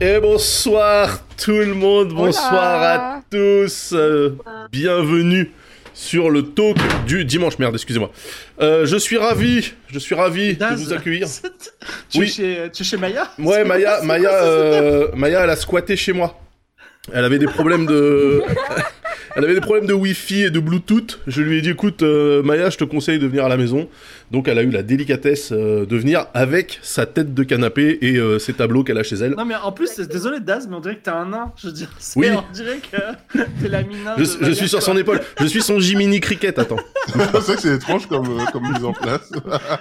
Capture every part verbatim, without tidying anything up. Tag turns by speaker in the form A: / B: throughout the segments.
A: Et bonsoir tout le monde, bonsoir Hola. à tous, euh, bienvenue sur le talk du dimanche, merde, excusez-moi. Euh, je suis ravi, je suis ravi Daz. de vous accueillir.
B: tu, oui. es chez, tu es chez Maya
A: Ouais, Maya, Maya, euh, Maya, elle a squatté chez moi. Elle avait des problèmes de... Elle avait des problèmes de Wi-Fi et de Bluetooth. Je lui ai dit, écoute, euh, Maya, je te conseille de venir à la maison. Donc, elle a eu la délicatesse euh, de venir avec sa tête de canapé et euh, ses tableaux qu'elle a chez elle.
B: Non, mais en plus, désolé Daz, mais on dirait que t'es un nain. Je veux dire, oui. On dirait que t'es la mina.
A: Je, je suis sur son épaule. Je suis son Jiminy Cricket, attends.
C: C'est vrai que c'est étrange comme, euh, comme mise en place.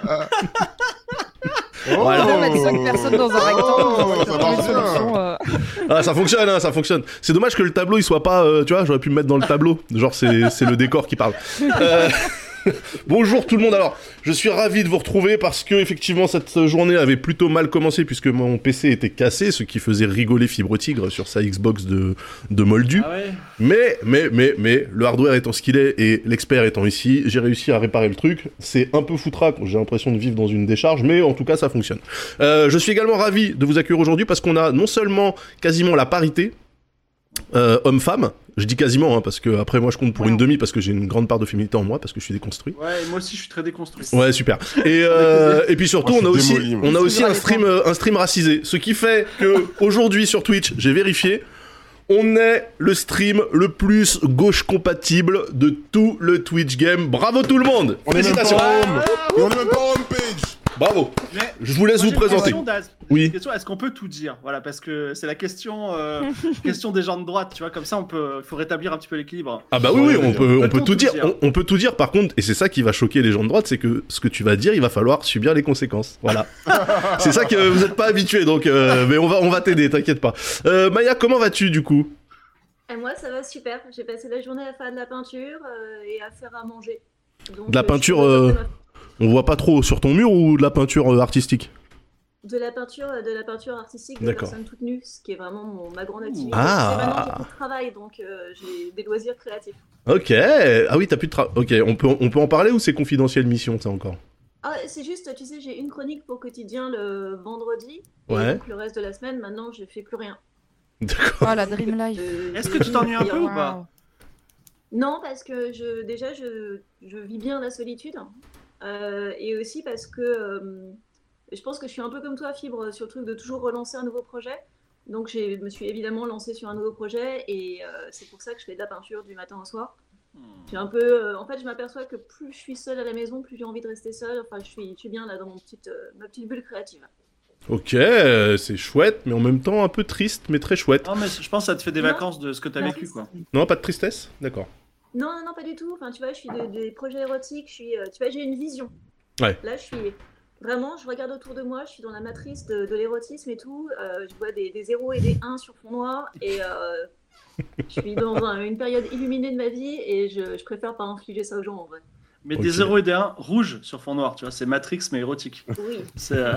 D: Oh, on va mettre cinq personnes dans un rectangle.
C: Oh, ça marche bien.
D: Euh...
A: Ah, ça fonctionne, hein, ça fonctionne. C'est dommage que le tableau il soit pas, euh, tu vois, j'aurais pu me mettre dans le tableau. Genre c'est c'est le décor qui parle. Euh... Bonjour tout le monde. Alors, je suis ravi de vous retrouver parce que effectivement cette journée avait plutôt mal commencé puisque mon P C était cassé, ce qui faisait rigoler Fibre Tigre sur sa Xbox de de Moldu.
B: Ah ouais.
A: Mais mais mais mais le hardware étant ce qu'il est et l'expert étant ici, j'ai réussi à réparer le truc. C'est un peu foutraque, j'ai l'impression de vivre dans une décharge, mais en tout cas ça fonctionne. Euh, je suis également ravi de vous accueillir aujourd'hui parce qu'on a non seulement quasiment la parité euh, homme-femme. Je dis quasiment, hein, parce que après moi je compte pour ouais, une demi parce que j'ai une grande part de féminité en moi parce que je suis déconstruit.
B: Ouais, moi aussi je suis très déconstruit.
A: Ouais, super. Et euh, et puis surtout
C: moi,
A: on a aussi
C: démoli,
A: on a aussi un stream euh, un stream racisé, ce qui fait que aujourd'hui sur Twitch, j'ai vérifié, on est le stream le plus gauche compatible de tout le Twitch game. Bravo tout le monde.
C: On Félicitations. Est même pas home. Et on est même pas home page.
A: Bravo. Mais je vous laisse
B: moi,
A: vous présenter.
B: Question, oui. Question, est-ce qu'on peut tout dire? Voilà, parce que c'est la question, euh, question des gens de droite, tu vois. Comme ça, on peut, il faut rétablir un petit peu l'équilibre.
A: Ah bah oui, oui, on peut, on peut tout dire. On, on peut tout dire. Par contre, et c'est ça qui va choquer les gens de droite, c'est que ce que tu vas dire, il va falloir subir les conséquences. Voilà. C'est ça que vous n'êtes pas habitués, donc. Euh, mais on va, on va t'aider, t'inquiète pas. Euh, Maya, comment vas-tu du coup?
E: Et moi, ça va super. J'ai passé la journée à faire de la peinture euh, et à faire à manger. Donc,
A: de la peinture. Euh... On voit pas trop sur ton mur ou de la peinture euh, artistique?
E: De la peinture, de la peinture artistique de personnes toutes nues, ce qui est vraiment mon, ma grande activité.
A: Ah.
E: C'est maintenant j'ai plus de travail, donc euh, j'ai des loisirs créatifs.
A: Ok. Ah oui, t'as plus de travail. Ok, on peut, on peut en parler ou c'est confidentiel mission, ça encore?
E: Ah, c'est juste, tu sais, j'ai une chronique pour quotidien le vendredi.
A: Ouais.
E: Et donc le reste de la semaine, maintenant, je fais plus rien.
A: D'accord.
D: Oh, la dream life.
E: De,
B: Est-ce que tu t'ennuies un peu wow. ou pas?
E: Non, parce que je, déjà, je, je vis bien la solitude. Euh, et aussi parce que euh, je pense que je suis un peu comme toi, Fibre, sur le truc de toujours relancer un nouveau projet. Donc je me suis évidemment lancée sur un nouveau projet et euh, c'est pour ça que je fais de la peinture du matin au soir. Hmm. J'ai un peu, euh, en fait, je m'aperçois que plus je suis seule à la maison, plus j'ai envie de rester seule. Enfin, je suis, je suis bien là dans mon petite, euh, ma petite bulle créative.
A: Ok, euh, c'est chouette, mais en même temps un peu triste, mais très chouette.
B: Non, mais je pense que ça te fait des non. vacances de ce que tu as vécu, quoi.
A: Non, pas de tristesse? D'accord.
E: Non, non, non, pas du tout. Enfin, tu vois, je suis de, des projets érotiques, je suis, euh, tu vois, j'ai une vision.
A: Ouais.
E: Là, je suis vraiment, je regarde autour de moi, je suis dans la matrice de, de l'érotisme et tout. Euh, je vois des, des zéros et des uns sur fond noir et euh, je suis dans un, une période illuminée de ma vie et je, je préfère pas infliger ça aux gens en vrai.
B: Mais okay. Des zéros et des uns rouges sur fond noir, tu vois, c'est Matrix mais érotique.
E: Oui.
B: C'est, euh...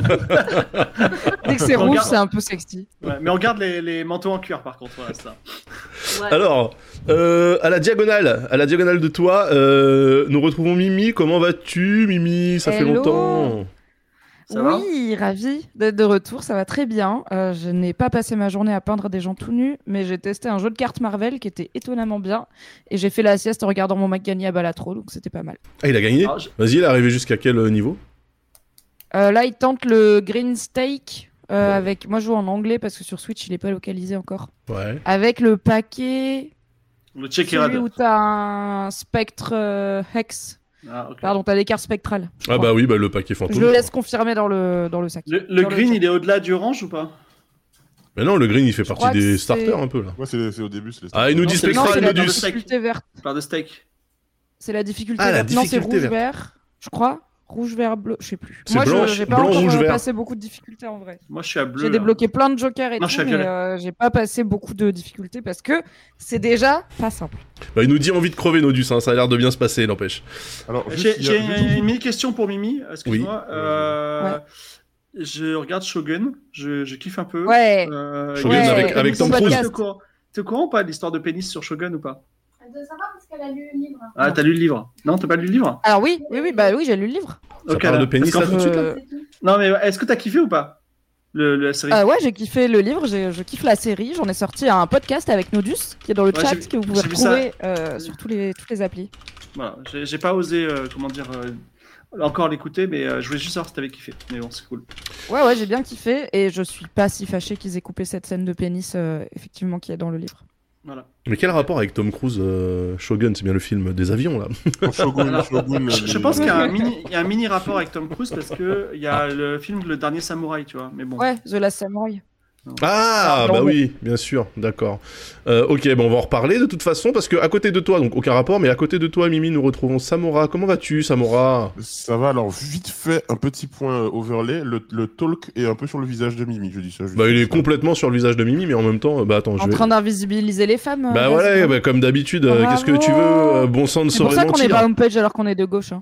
D: Dès que c'est rouge, regarde... c'est un peu sexy.
B: Ouais, mais on regarde les, les manteaux en cuir par contre, voilà, ça.
A: Ouais. Alors, euh, à la diagonale, à la diagonale de toi, euh, nous retrouvons Mimi. Comment vas-tu, Mimi? Ça
D: Hello.
A: fait longtemps.
D: Ça oui, ravie d'être de retour, ça va très bien. Euh, je n'ai pas passé ma journée à peindre des gens tout nus, mais j'ai testé un jeu de cartes Marvel qui était étonnamment bien. Et j'ai fait la sieste en regardant mon mec gagner à Balatro, donc c'était pas mal.
A: Ah, il a gagné? ah, je... Vas-y, il est arrivé jusqu'à quel niveau?
D: euh, Là, il tente le Green Stake. Euh, ouais. Avec... Moi, je joue en anglais parce que sur Switch, il n'est pas localisé encore.
A: Ouais.
D: Avec le paquet...
B: Le
D: celui où t'as un spectre euh, Hex.
B: Ah, okay.
D: Pardon, t'as des cartes spectrales.
A: Ah bah oui, bah le paquet fantôme.
D: Je le laisse confirmer dans le, dans le sac.
B: Le, le green, le il est au-delà du orange ou pas?
A: Mais non, le green, il fait je partie des starters un peu là.
C: Ouais, c'est, c'est au début, c'est les
A: starters. Ah, il nous dit spectral, il nous dit...
D: C'est la difficulté verte.
B: Par de steak.
D: C'est la difficulté
A: ah,
D: verte.
A: La difficulté
D: non, c'est rouge,
A: verte.
D: vert, je crois. Rouge, vert, bleu, je sais plus.
A: C'est
D: Moi,
A: blanche,
D: je j'ai pas
A: blanc,
D: encore
A: rouge, vert.
D: passé beaucoup de difficultés en vrai.
B: Moi, je suis à bleu.
D: J'ai débloqué plein de jokers et
B: non,
D: tout, mais euh, j'ai pas passé beaucoup de difficultés parce que c'est déjà pas simple.
A: Bah, il nous dit envie de crever, Nodus, hein. Ça a l'air de bien se passer, n'empêche.
B: Alors, j'ai, j'ai a... une mini-question pour Mimi, excuse-moi. Oui. Euh... Ouais. Je regarde Shogun, je, je kiffe un peu.
D: Ouais.
B: Euh,
A: Shogun
D: ouais.
A: avec, avec Tom Cruise.
B: T'es au courant ou pas de l'histoire de pénis sur Shogun ou pas?
F: De savoir parce qu'elle a lu le livre.
B: Ah, t'as lu le livre? Non, t'as pas lu le livre?
D: Alors oui, oui, oui, bah oui, j'ai lu le livre.
A: Ça okay, parle de pénis là, tout de suite là.
B: Non, mais est-ce que t'as kiffé ou pas? le, le, la série.
D: Euh, ouais, j'ai kiffé le livre, j'ai, je kiffe la série. J'en ai sorti un podcast avec Nodus qui est dans le
B: Ouais,
D: chat,
B: j'ai-
D: que vous pouvez
B: j'ai vu
D: retrouver euh, sur tous les, toutes les applis.
B: Voilà, j'ai, j'ai pas osé, euh, comment dire, euh, encore l'écouter, mais euh, je voulais juste savoir si t'avais kiffé. Mais bon, c'est cool.
D: Ouais, ouais, j'ai bien kiffé et je suis pas si fâchée qu'ils aient coupé cette scène de pénis, euh, effectivement, qui est dans le livre.
B: Voilà.
A: Mais quel rapport avec Tom Cruise euh, Shogun, c'est bien le film des avions là.
C: Shogun,
B: Alors,
C: Shogun.
B: Je, je
C: les-
B: pense qu'il y a un mini, il y a un mini rapport avec Tom Cruise parce que il y a le film Le Dernier Samouraï, tu vois. Mais bon.
D: Ouais, The Last Samurai.
A: Ah,
D: Ah,
A: bah
D: non,
A: oui, bien sûr, d'accord. Euh, ok, bon, on va en reparler de toute façon, parce que à côté de toi, donc aucun rapport, mais à côté de toi, Mimi, nous retrouvons Samora. Comment vas-tu, Samora?
C: Ça va, alors vite fait, un petit point euh, overlay. Le, le talk est un peu sur le visage de Mimi, je dis ça. juste
A: Bah, il est
C: comme ça.
A: complètement sur le visage de Mimi, mais en même temps, euh, bah attends, je
D: En
A: vais...
D: train d'invisibiliser les femmes.
A: Bah
D: euh,
A: voilà,
D: Gaz.
A: bah, comme d'habitude, euh,
D: Bravo.
A: qu'est-ce que tu veux, euh, bon sang ne
D: C'est pour
A: saurait
D: ça qu'on est
A: mentir.
D: pas homepage alors qu'on est de gauche. Hein.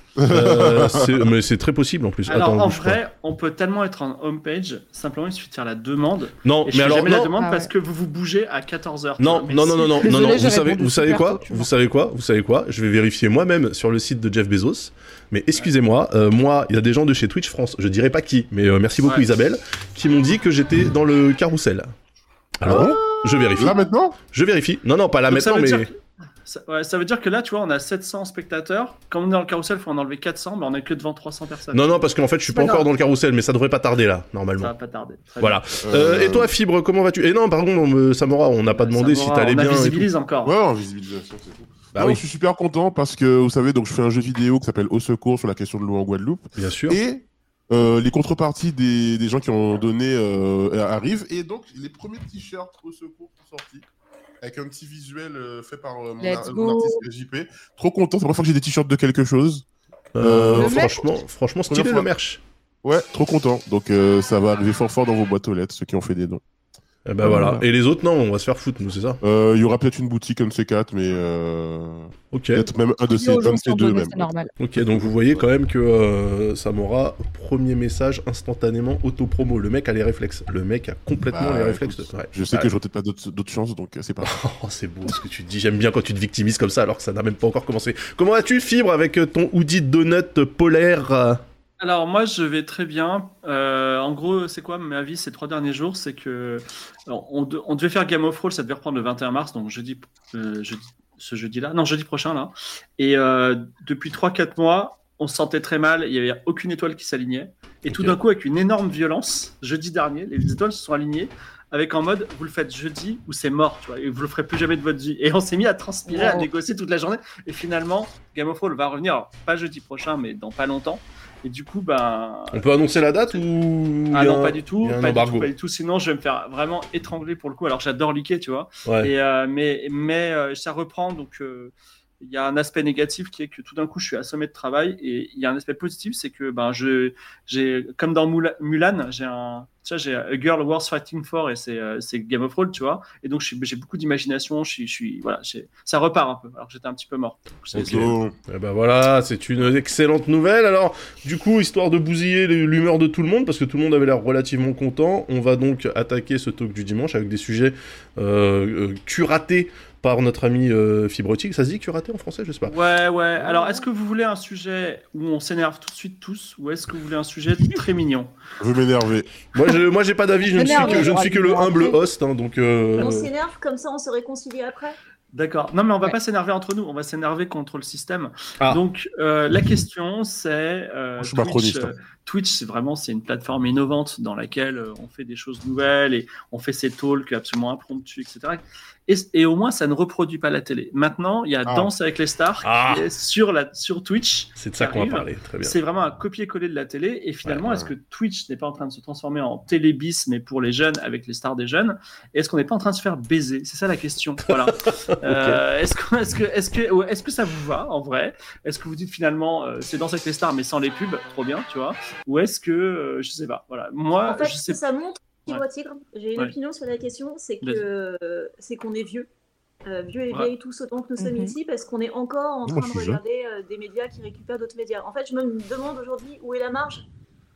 A: Euh, c'est- mais c'est très possible en plus.
B: Alors
A: Attends,
B: en
A: bouge pas.
B: vrai, on peut tellement être en homepage, simplement il suffit de faire la demande.
A: Non,
B: Et je
A: mais
B: fais
A: alors
B: jamais la
A: non,
B: demande
D: Ah
B: parce
D: ouais.
B: que vous vous bougez à quatorze heures.
A: non, non, non, non, non, non,
D: Désolé,
A: non,
D: j'ai
A: vous savez,
D: répondu
A: vous savez
D: super
A: quoi,
D: tôt, tu
A: vous
D: vois.
A: savez quoi, vous savez quoi, je vais vérifier moi-même sur le site de Jeff Bezos. Mais excusez-moi, euh, moi, il y a des gens de chez Twitch France, je dirais pas qui, mais euh, merci beaucoup
B: Ouais.
A: Isabelle, qui m'ont dit que j'étais dans le carrousel. Alors, je vérifie.
C: Là maintenant
A: Je vérifie. Non, non, pas là
B: Donc, ça
A: maintenant,
B: veut
A: mais
B: dire que- Ça, ouais, ça veut dire que là, tu vois, on a sept cents spectateurs. Quand on est dans le carrousel, il faut en enlever quatre cents, mais on est que devant trois cents personnes.
A: non, non, parce qu'en fait, je suis
D: C'est
A: pas
D: pas
A: encore
D: grave.
A: dans le carrousel, mais ça devrait pas tarder là,
B: Ça
A: normalement.
B: va pas tarder. Très
A: Voilà.
B: bien.
A: Euh, et toi, Fibre, comment vas-tu? Et non, pardon, euh, Samora, on n'a pas demandé
B: Samora,
A: si t'allais
B: on
A: bien. et tout.
B: invisibilise encore.
C: Ouais, en visibilisation, c'est tout.
A: Bah
C: Non,
A: oui,
C: Je suis super content parce que, vous savez, donc je fais un jeu vidéo qui s'appelle Au Secours sur la question de l'eau en Guadeloupe.
A: bien sûr.
C: Et euh, les contreparties des, des gens qui ont donné euh, arrivent. Et donc, les premiers t-shirts Au Secours sont sortis. Avec un petit visuel euh, fait par euh, mon,
D: Let's
C: ar-
D: go.
C: mon artiste J P. Trop content, c'est la première fois que j'ai des t-shirts de quelque chose.
A: Euh,
C: Le
D: merch.
A: franchement, franchement, stylé
C: Première
A: le
C: fois.
A: merch.
C: Ouais, trop content. Donc euh, ça va arriver fort fort dans vos boîtes aux lettres, ceux qui ont fait des dons.
A: Eh ben voilà.
C: Voilà.
A: Et les autres, non, on va se faire foutre, nous, c'est ça?
C: Euh, Il y aura peut-être une boutique, un de ces quatre, mais euh...
A: Ok.
C: peut-être même un de ces,
D: Aux gens
C: un de
D: qui
C: ces
D: ont
C: deux
D: donné,
C: même.
D: c'est normal.
A: Ok, donc vous voyez quand même que euh, Samora, premier message instantanément auto-promo. Le mec a les réflexes. Le mec a complètement
C: Bah,
A: les réflexes.
C: écoute,
A: Ouais.
C: Je sais
A: Bah,
C: que j'aurai peut-être pas d'autres d'autres chances, donc euh, c'est pas.
A: Oh, c'est beau ce que tu dis. J'aime bien quand tu te victimises comme ça alors que ça n'a même pas encore commencé. Comment vas-tu, Fibre, avec ton hoodie donut polaire?
B: Alors moi je vais très bien. Euh, en gros c'est quoi ma vie ces trois derniers jours, c'est que alors, on, de- on devait faire Game of Thrones, ça devait reprendre le vingt et un mars, donc jeudi, euh, jeudi ce jeudi là, non jeudi prochain là. Et euh, depuis trois quatre mois on se sentait très mal, il y avait aucune étoile qui s'alignait. Et tout
A: Ok.
B: d'un coup avec une énorme violence, jeudi dernier les étoiles se sont alignées. Avec en mode, vous le faites jeudi ou c'est mort, tu vois, et vous le ferez plus jamais de votre vie. Et on s'est mis à transpirer, à
D: Wow.
B: négocier toute la journée. Et finalement, Game of Thrones va revenir, alors, pas jeudi prochain, mais dans pas longtemps. Et du coup, ben.
A: On peut annoncer la date ou...
B: Ah
A: il y a
B: non,
A: un-
B: pas du tout,
A: il y a un
B: pas du
A: embargo.
B: tout, pas du tout. Sinon, je vais me faire vraiment étrangler pour le coup. Alors, j'adore liquer, tu vois.
A: Ouais.
B: Et, euh, mais mais euh, ça reprend, donc euh, il y a un aspect négatif qui est que tout d'un coup, je suis assommé de travail. Et il y a un aspect positif, c'est que ben, je, j'ai, comme dans Mula- Mulan, j'ai un. Tu vois, j'ai A Girl Worth Fighting For et c'est, euh, c'est Game of Thrones, tu vois. Et donc, je suis- j'ai beaucoup d'imagination. Je suis, je suis, voilà, j'ai- ça repart un peu. Alors que j'étais un petit peu mort. Donc, c'est-
A: Ok.
B: c'est-
A: Eh ben voilà, c'est une excellente nouvelle. Alors, du coup, histoire de bousiller l'humeur de tout le monde, parce que tout le monde avait l'air relativement content, on va donc attaquer ce talk du dimanche avec des sujets euh, euh, curatés par notre ami euh, Fibrotique. Ça se dit curaté en français, je sais pas.
B: Ouais, ouais. Alors, est-ce que vous voulez un sujet où on s'énerve tout de suite tous, ou est-ce que vous voulez un sujet très mignon?
C: Je veux m'énerver.
A: Moi, je, moi, j'ai pas d'avis, je ne suis
D: M'énerve,
A: que, je ne
D: on
A: suis que le
D: va
A: humble
D: dire.
A: host, hein, donc. euh,
E: On s'énerve, comme ça on se réconcilie après.
B: D'accord. Non, mais on va
D: Ouais.
B: pas s'énerver entre nous, on va s'énerver contre le système.
A: Ah.
B: Donc, euh, la question, c'est euh,
C: Je suis
B: Twitch.
C: macroniste,
B: euh, Twitch, c'est vraiment c'est une plateforme innovante dans laquelle euh, on fait des choses nouvelles et on fait ces talks absolument impromptus, et cetera. Et, et au moins, ça ne reproduit pas la télé. Maintenant, il y a
C: Ah.
B: Danse avec les stars
A: Ah.
B: qui est sur, la, sur Twitch.
A: C'est de ça qu'on va
B: arrive.
A: parler, très bien.
B: C'est vraiment un copier-coller de la télé. Et finalement,
A: Ouais,
B: est-ce que Twitch n'est pas en train de se transformer en télébis, mais pour les jeunes, avec les stars des jeunes? Et est-ce qu'on n'est pas en train de se faire baiser? C'est ça la question. Voilà. Euh, est-ce que, est-ce que, est-ce que, ouais, est-ce que ça vous va en vrai? Est-ce que vous dites finalement, euh, c'est Danse avec les stars, mais sans les pubs? Trop bien, tu vois? Ou est-ce que, euh, je sais pas. Voilà. Moi,
E: En fait,
B: je
E: ce
B: sais
E: que ça montre,
B: Ouais.
E: Tigre Tigre, j'ai une
B: Ouais.
E: opinion sur la question, c'est
B: Vas-y.
E: que euh, c'est qu'on est vieux. Euh, vieux et
B: Ouais.
E: vieilles tous autant que nous sommes
D: Mhm.
E: ici, parce qu'on est encore en
C: Moi,
E: train
C: je
E: de
C: suis jeune.
E: regarder euh, des médias qui récupèrent d'autres médias. En fait, je me demande aujourd'hui où est la marge,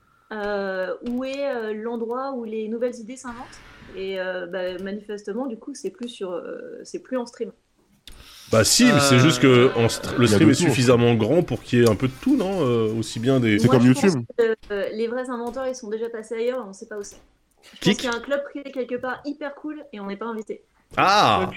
E: euh, où est euh, l'endroit où les nouvelles idées s'inventent. Et euh, bah, manifestement, du coup, c'est plus sur, euh, c'est plus en stream.
A: Bah si, mais c'est
B: Euh,
A: juste que en st- le
C: il y a
A: stream
C: deux
A: est
C: tours.
A: suffisamment grand pour qu'il y ait un peu de tout, non Euh, Aussi bien des...
C: C'est
E: Moi,
C: comme
E: je
C: YouTube.
E: pense que, euh, les vrais inventeurs, ils sont déjà passés ailleurs et on sait pas où c'est. Je
A: Kik
E: pense qu'il y a un club privé quelque part hyper cool et on n'est pas invité.
A: Ah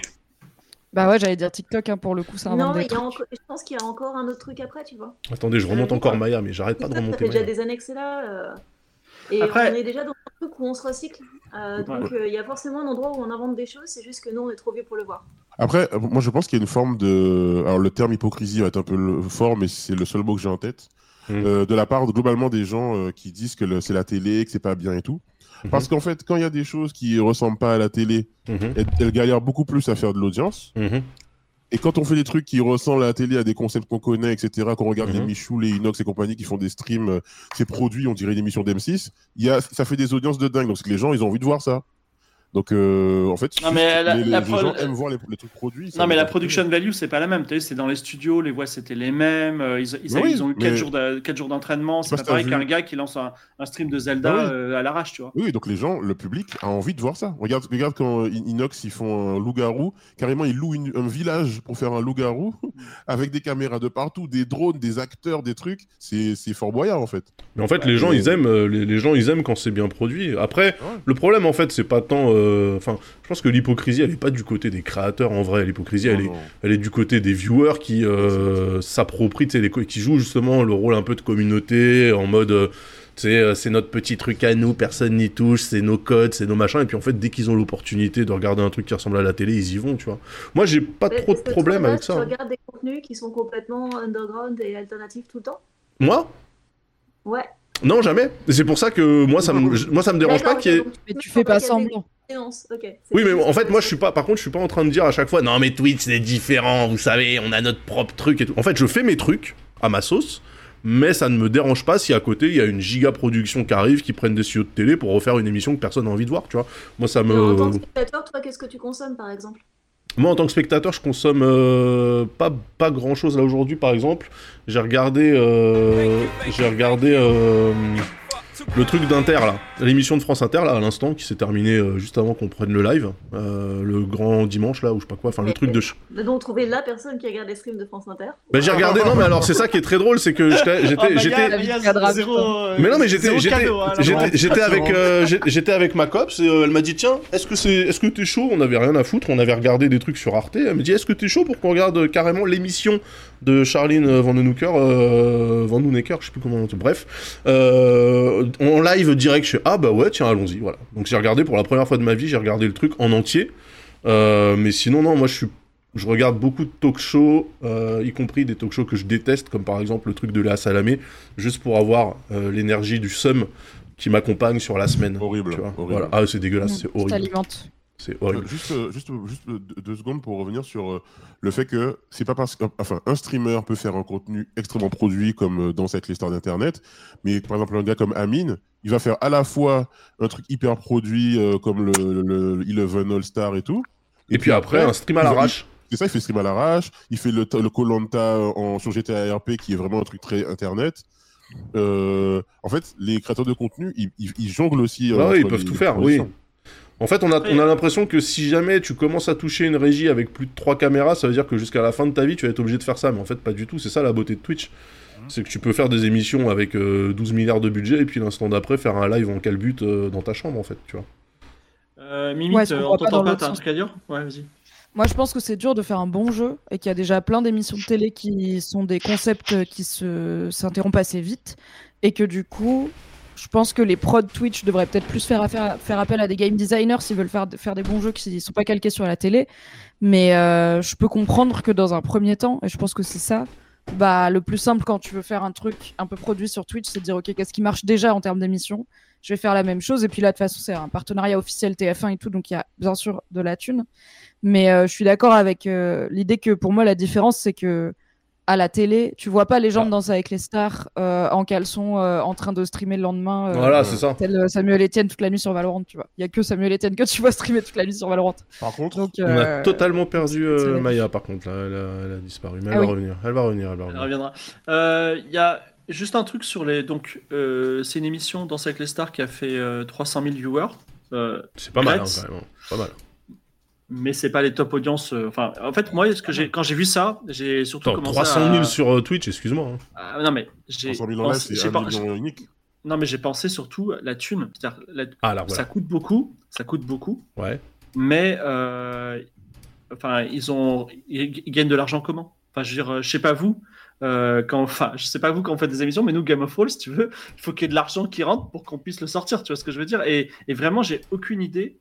D: Bah ouais, j'allais dire TikTok, hein, pour le coup, ça invente
E: Non,
D: des
E: mais il y a
D: trucs.
E: encore- je pense qu'il y a encore un autre truc après, tu vois.
A: Attendez, je remonte
E: Euh,
A: encore
E: oui.
A: Maya, mais j'arrête pas de
E: Ça
A: remonter
E: fait déjà
A: Maya.
E: des années que c'est là. euh, Et
B: Après-
E: on est déjà dans un truc où on se recycle. Euh, donc euh, il y a forcément un endroit où on invente des choses, c'est juste que nous, on est trop vieux pour le voir.
C: Après, euh, moi je pense qu'il y a une forme de. Alors le terme hypocrisie va être un peu le- fort, mais c'est le seul mot que j'ai en tête.
A: Mm.
C: Euh, de la part globalement des gens euh, qui disent que le- c'est la télé, que c'est pas bien et tout.
A: Mhm.
C: Parce qu'en fait, quand il y a des choses qui ressemblent pas à la télé,
A: Mhm.
C: elles, elles galèrent beaucoup plus à faire de l'audience.
A: Mhm.
C: Et quand on fait des trucs qui ressemblent à la télé, à des concepts qu'on connaît, et cetera, quand on regarde
A: Mhm.
C: les Michou, les Inox et compagnie qui font des streams, euh, ces produits, on dirait une émission d'M six, il y a, ça fait des audiences de dingue. Donc c'est que les gens, ils ont envie de voir ça. Donc euh, en fait,
B: Non,
C: juste,
B: mais la-
C: les,
B: la
C: les
B: pro-
C: gens aiment voir les, les trucs produits. ça
B: Non, mais
C: les
B: la
C: intéresse.
B: production value, c'est pas la même. Tu sais, c'est dans les studios, les voix, c'était les mêmes. euh, Ils, ils,
C: Oui,
B: ils ont eu
C: mais-
B: quatre jours d'a- quatre jours d'entraînement.
C: Je
B: C'est
C: sais
B: pas
C: pas si
B: pareil
C: t'as
B: qu'un
C: vu.
B: gars qui lance un, un stream de Zelda
C: Ah oui.
B: euh, à l'arrache, tu vois.
C: Oui, donc les gens, le public a envie de voir ça. Regarde, regarde quand euh, Inox ils font un loup-garou, carrément ils louent une- un village pour faire un loup-garou avec des caméras de partout, des drones, des acteurs, des trucs. C'est c'est Fort Boyard en fait.
A: Mais en fait, les gens,
C: mais-
A: ils aiment, euh, les, les gens, ils aiment quand c'est bien produit. Après,
C: Ouais.
A: le problème, en fait, c'est pas tant, euh, enfin, je pense que l'hypocrisie, elle est pas du côté des créateurs en vrai. L'hypocrisie, elle
C: Non,
A: est,
C: non.
A: elle est du côté des viewers qui euh, s'approprient, tu sais, les co- qui jouent justement le rôle un peu de communauté, en mode, euh, tu sais, euh, c'est notre petit truc à nous, personne n'y touche, c'est nos codes, c'est nos machins. Et puis en fait, dès qu'ils ont l'opportunité de regarder un truc qui ressemble à la télé, ils y vont, tu vois. Moi, j'ai pas
E: Mais
A: trop de
E: est-ce que
A: problème
E: toi, là,
A: avec ça.
E: Tu
A: hein.
E: regardes des contenus qui sont complètement underground et alternatifs tout le temps?
A: Moi
E: Ouais.
A: Non, jamais. Et c'est pour ça que moi, ça me, moi, ça me dérange pas
E: D'accord,
A: qu'il y ait.
E: ok, donc
D: Mais
E: peux
D: tu fais pas
E: qu'il y a des
D: semblant.
E: différences, ok. C'est
A: Oui, mais
E: juste
A: en fait,
E: que-
A: moi, je suis pas. Par contre, je suis pas en train de dire à chaque fois, non, mais Twitch c'est différent. Vous savez, on a notre propre truc et tout. En fait, je fais mes trucs à ma sauce, mais ça ne me dérange pas si à côté il y a une giga production qui arrive, qui prennent des studios de télé pour refaire une émission que personne n'a envie de voir, tu vois. Moi, ça
E: Mais en tant
A: me.
E: que spectateur, toi, qu'est-ce que tu consommes, par exemple?
A: Moi, en tant que spectateur, je consomme euh, pas pas grand chose là aujourd'hui. Par exemple, j'ai regardé, euh, j'ai regardé. Euh, Le truc d'Inter là, l'émission de France Inter là à l'instant qui s'est terminée euh, juste avant qu'on prenne le live, euh, le grand dimanche là ou je sais pas quoi, enfin le
E: Mais-
A: truc de. ch-
E: Donc, trouver la personne qui regarde les streams de France Inter.
A: Bah j'ai regardé, non mais alors c'est ça qui est très drôle, c'est que j'étais, j'étais,
B: Ah, bah,
A: j'étais-
B: y a- y a
D: Cadra,
B: zéro, euh,
A: mais non mais j'étais,
B: zéro
A: j'étais,
B: cadeau, hein, là,
A: j'étais,
B: vraiment.
A: j'étais avec, euh, j'ai- j'étais avec ma copse et euh, elle m'a dit tiens, est-ce que c'est, est-ce que t'es chaud? On avait rien à foutre, on avait regardé des trucs sur Arte. Elle me dit est-ce que t'es chaud pour qu'on regarde euh, carrément l'émission de Charline euh, Vanhoenacker, euh, Vanhoenacker, je sais plus comment, on dit. Bref, euh, en live direct. Je fais ah bah ouais tiens allons-y voilà. Donc j'ai regardé pour la première fois de ma vie, j'ai regardé le truc en entier. Euh, mais sinon non, moi je suis Je regarde beaucoup de talk-shows, euh, y compris des talk-shows que je déteste, comme par exemple le truc de Léa Salamé, juste pour avoir euh, l'énergie du seum qui m'accompagne sur la semaine.
C: Horrible,
A: Tu vois.
C: horrible.
A: Voilà. Ah, c'est dégueulasse,
D: Mmh,
A: c'est
D: tu
A: horrible.
D: t'alimentes.
A: C'est
C: Euh,
A: horrible.
C: Juste, euh, juste, juste euh, deux, deux secondes pour revenir sur euh, le fait que c'est pas parce que, enfin, un streamer peut faire un contenu extrêmement produit comme euh, dans cette liste d'internet, mais par exemple un gars comme Amine, il va faire à la fois un truc hyper produit euh, comme le, le, le Eleven All Star et tout,
A: Et puis après, un stream à
C: il va-
A: l'arrache.
C: c'est ça, il fait stream à l'arrache, il fait le, le Koh-Lanta en sur G T A R P qui est vraiment un truc très internet. Euh, en fait, les créateurs de contenu, ils, ils, ils jonglent aussi. euh,
A: Ouais, ouais, ils
C: entre
A: peuvent
C: les-
A: tout
C: les
A: faire, oui.
C: productions.
A: En fait, on a, on a l'impression que si jamais tu commences à toucher une régie avec plus de trois caméras, ça veut dire que jusqu'à la fin de ta vie, tu vas être obligé de faire ça. Mais en fait, pas du tout. C'est ça la beauté de Twitch. C'est que tu peux faire des émissions avec euh, douze milliards de budget et puis l'instant d'après faire un live en calbut euh, dans ta chambre, en fait, tu vois.
B: Euh, Mimite,
D: Ouais, ça
B: euh,
D: me
B: on
D: voit pas
B: t'entend
D: dans
B: pas,
D: l'autre
B: t'as un
D: sens.
B: truc à dire? Ouais, vas-y.
D: Moi, je pense que c'est dur de faire un bon jeu et qu'il y a déjà plein d'émissions de télé qui sont des concepts qui se s'interrompent assez vite et que du coup, je pense que les prods Twitch devraient peut-être plus faire, affaire- faire appel à des game designers s'ils veulent faire, faire des bons jeux qui ne sont pas calqués sur la télé. Mais euh, je peux comprendre que dans un premier temps, et je pense que c'est ça, bah, le plus simple quand tu veux faire un truc un peu produit sur Twitch, c'est de dire ok, qu'est-ce qui marche déjà en termes d'émissions? Je vais faire la même chose. Et puis là, de toute façon, c'est un partenariat officiel T F un et tout, donc il y a bien sûr de la thune. Mais euh, je suis d'accord avec euh, l'idée que pour moi, la différence, c'est que à la télé, tu vois pas les gens
A: Ah.
D: danser avec les stars euh, en caleçon euh, en train de streamer le lendemain. euh,
A: Voilà, c'est ça.
D: Tel euh, Samuel Etienne toute la nuit sur Valorant, tu vois. Il y a que Samuel Etienne que tu vois streamer toute la nuit sur Valorant.
C: Par contre,
D: Donc,
A: On a
D: euh,
A: totalement perdu euh,
D: c'est la-
A: Maya, par contre. Là, elle, a, elle a disparu. Mais elle
D: Ah
A: va
D: oui.
A: revenir. Elle va revenir. Elle va
B: Elle
A: revenir.
B: reviendra. Euh, Il y a juste un truc sur les. Donc, euh, c'est une émission Danse avec les stars qui a fait euh, trois cent mille viewers. Euh,
A: C'est pas mal, hein,
B: Gretz.
A: quand même. hein. Pas mal.
B: mais c'est pas les top audiences. euh, Enfin, en fait, moi, ce que j'ai, quand j'ai vu ça, j'ai surtout
A: Attends,
B: commencé
A: trois cent mille
B: à...
A: sur euh, Twitch, excuse-moi. hein.
B: Ah, non, mais j'ai
C: trois cent mille en live,
B: pensé-
C: c'est
B: j'ai
C: un
B: pas-
C: million unique.
B: Non, mais j'ai pensé surtout à la thune. C'est-à-dire, la-
A: Ah là,
B: ça
A: voilà.
B: coûte beaucoup, ça coûte beaucoup,
A: Ouais.
B: mais euh, enfin, ils ont, ils, ils gagnent de l'argent comment? Enfin, je veux dire, euh, je sais pas vous, euh, quand, enfin, je sais pas vous quand on fait des émissions, mais nous, Game of Thrones, si tu veux, il faut qu'il y ait de l'argent qui rentre pour qu'on puisse le sortir. Tu vois ce que je veux dire? Et, et vraiment, j'ai aucune idée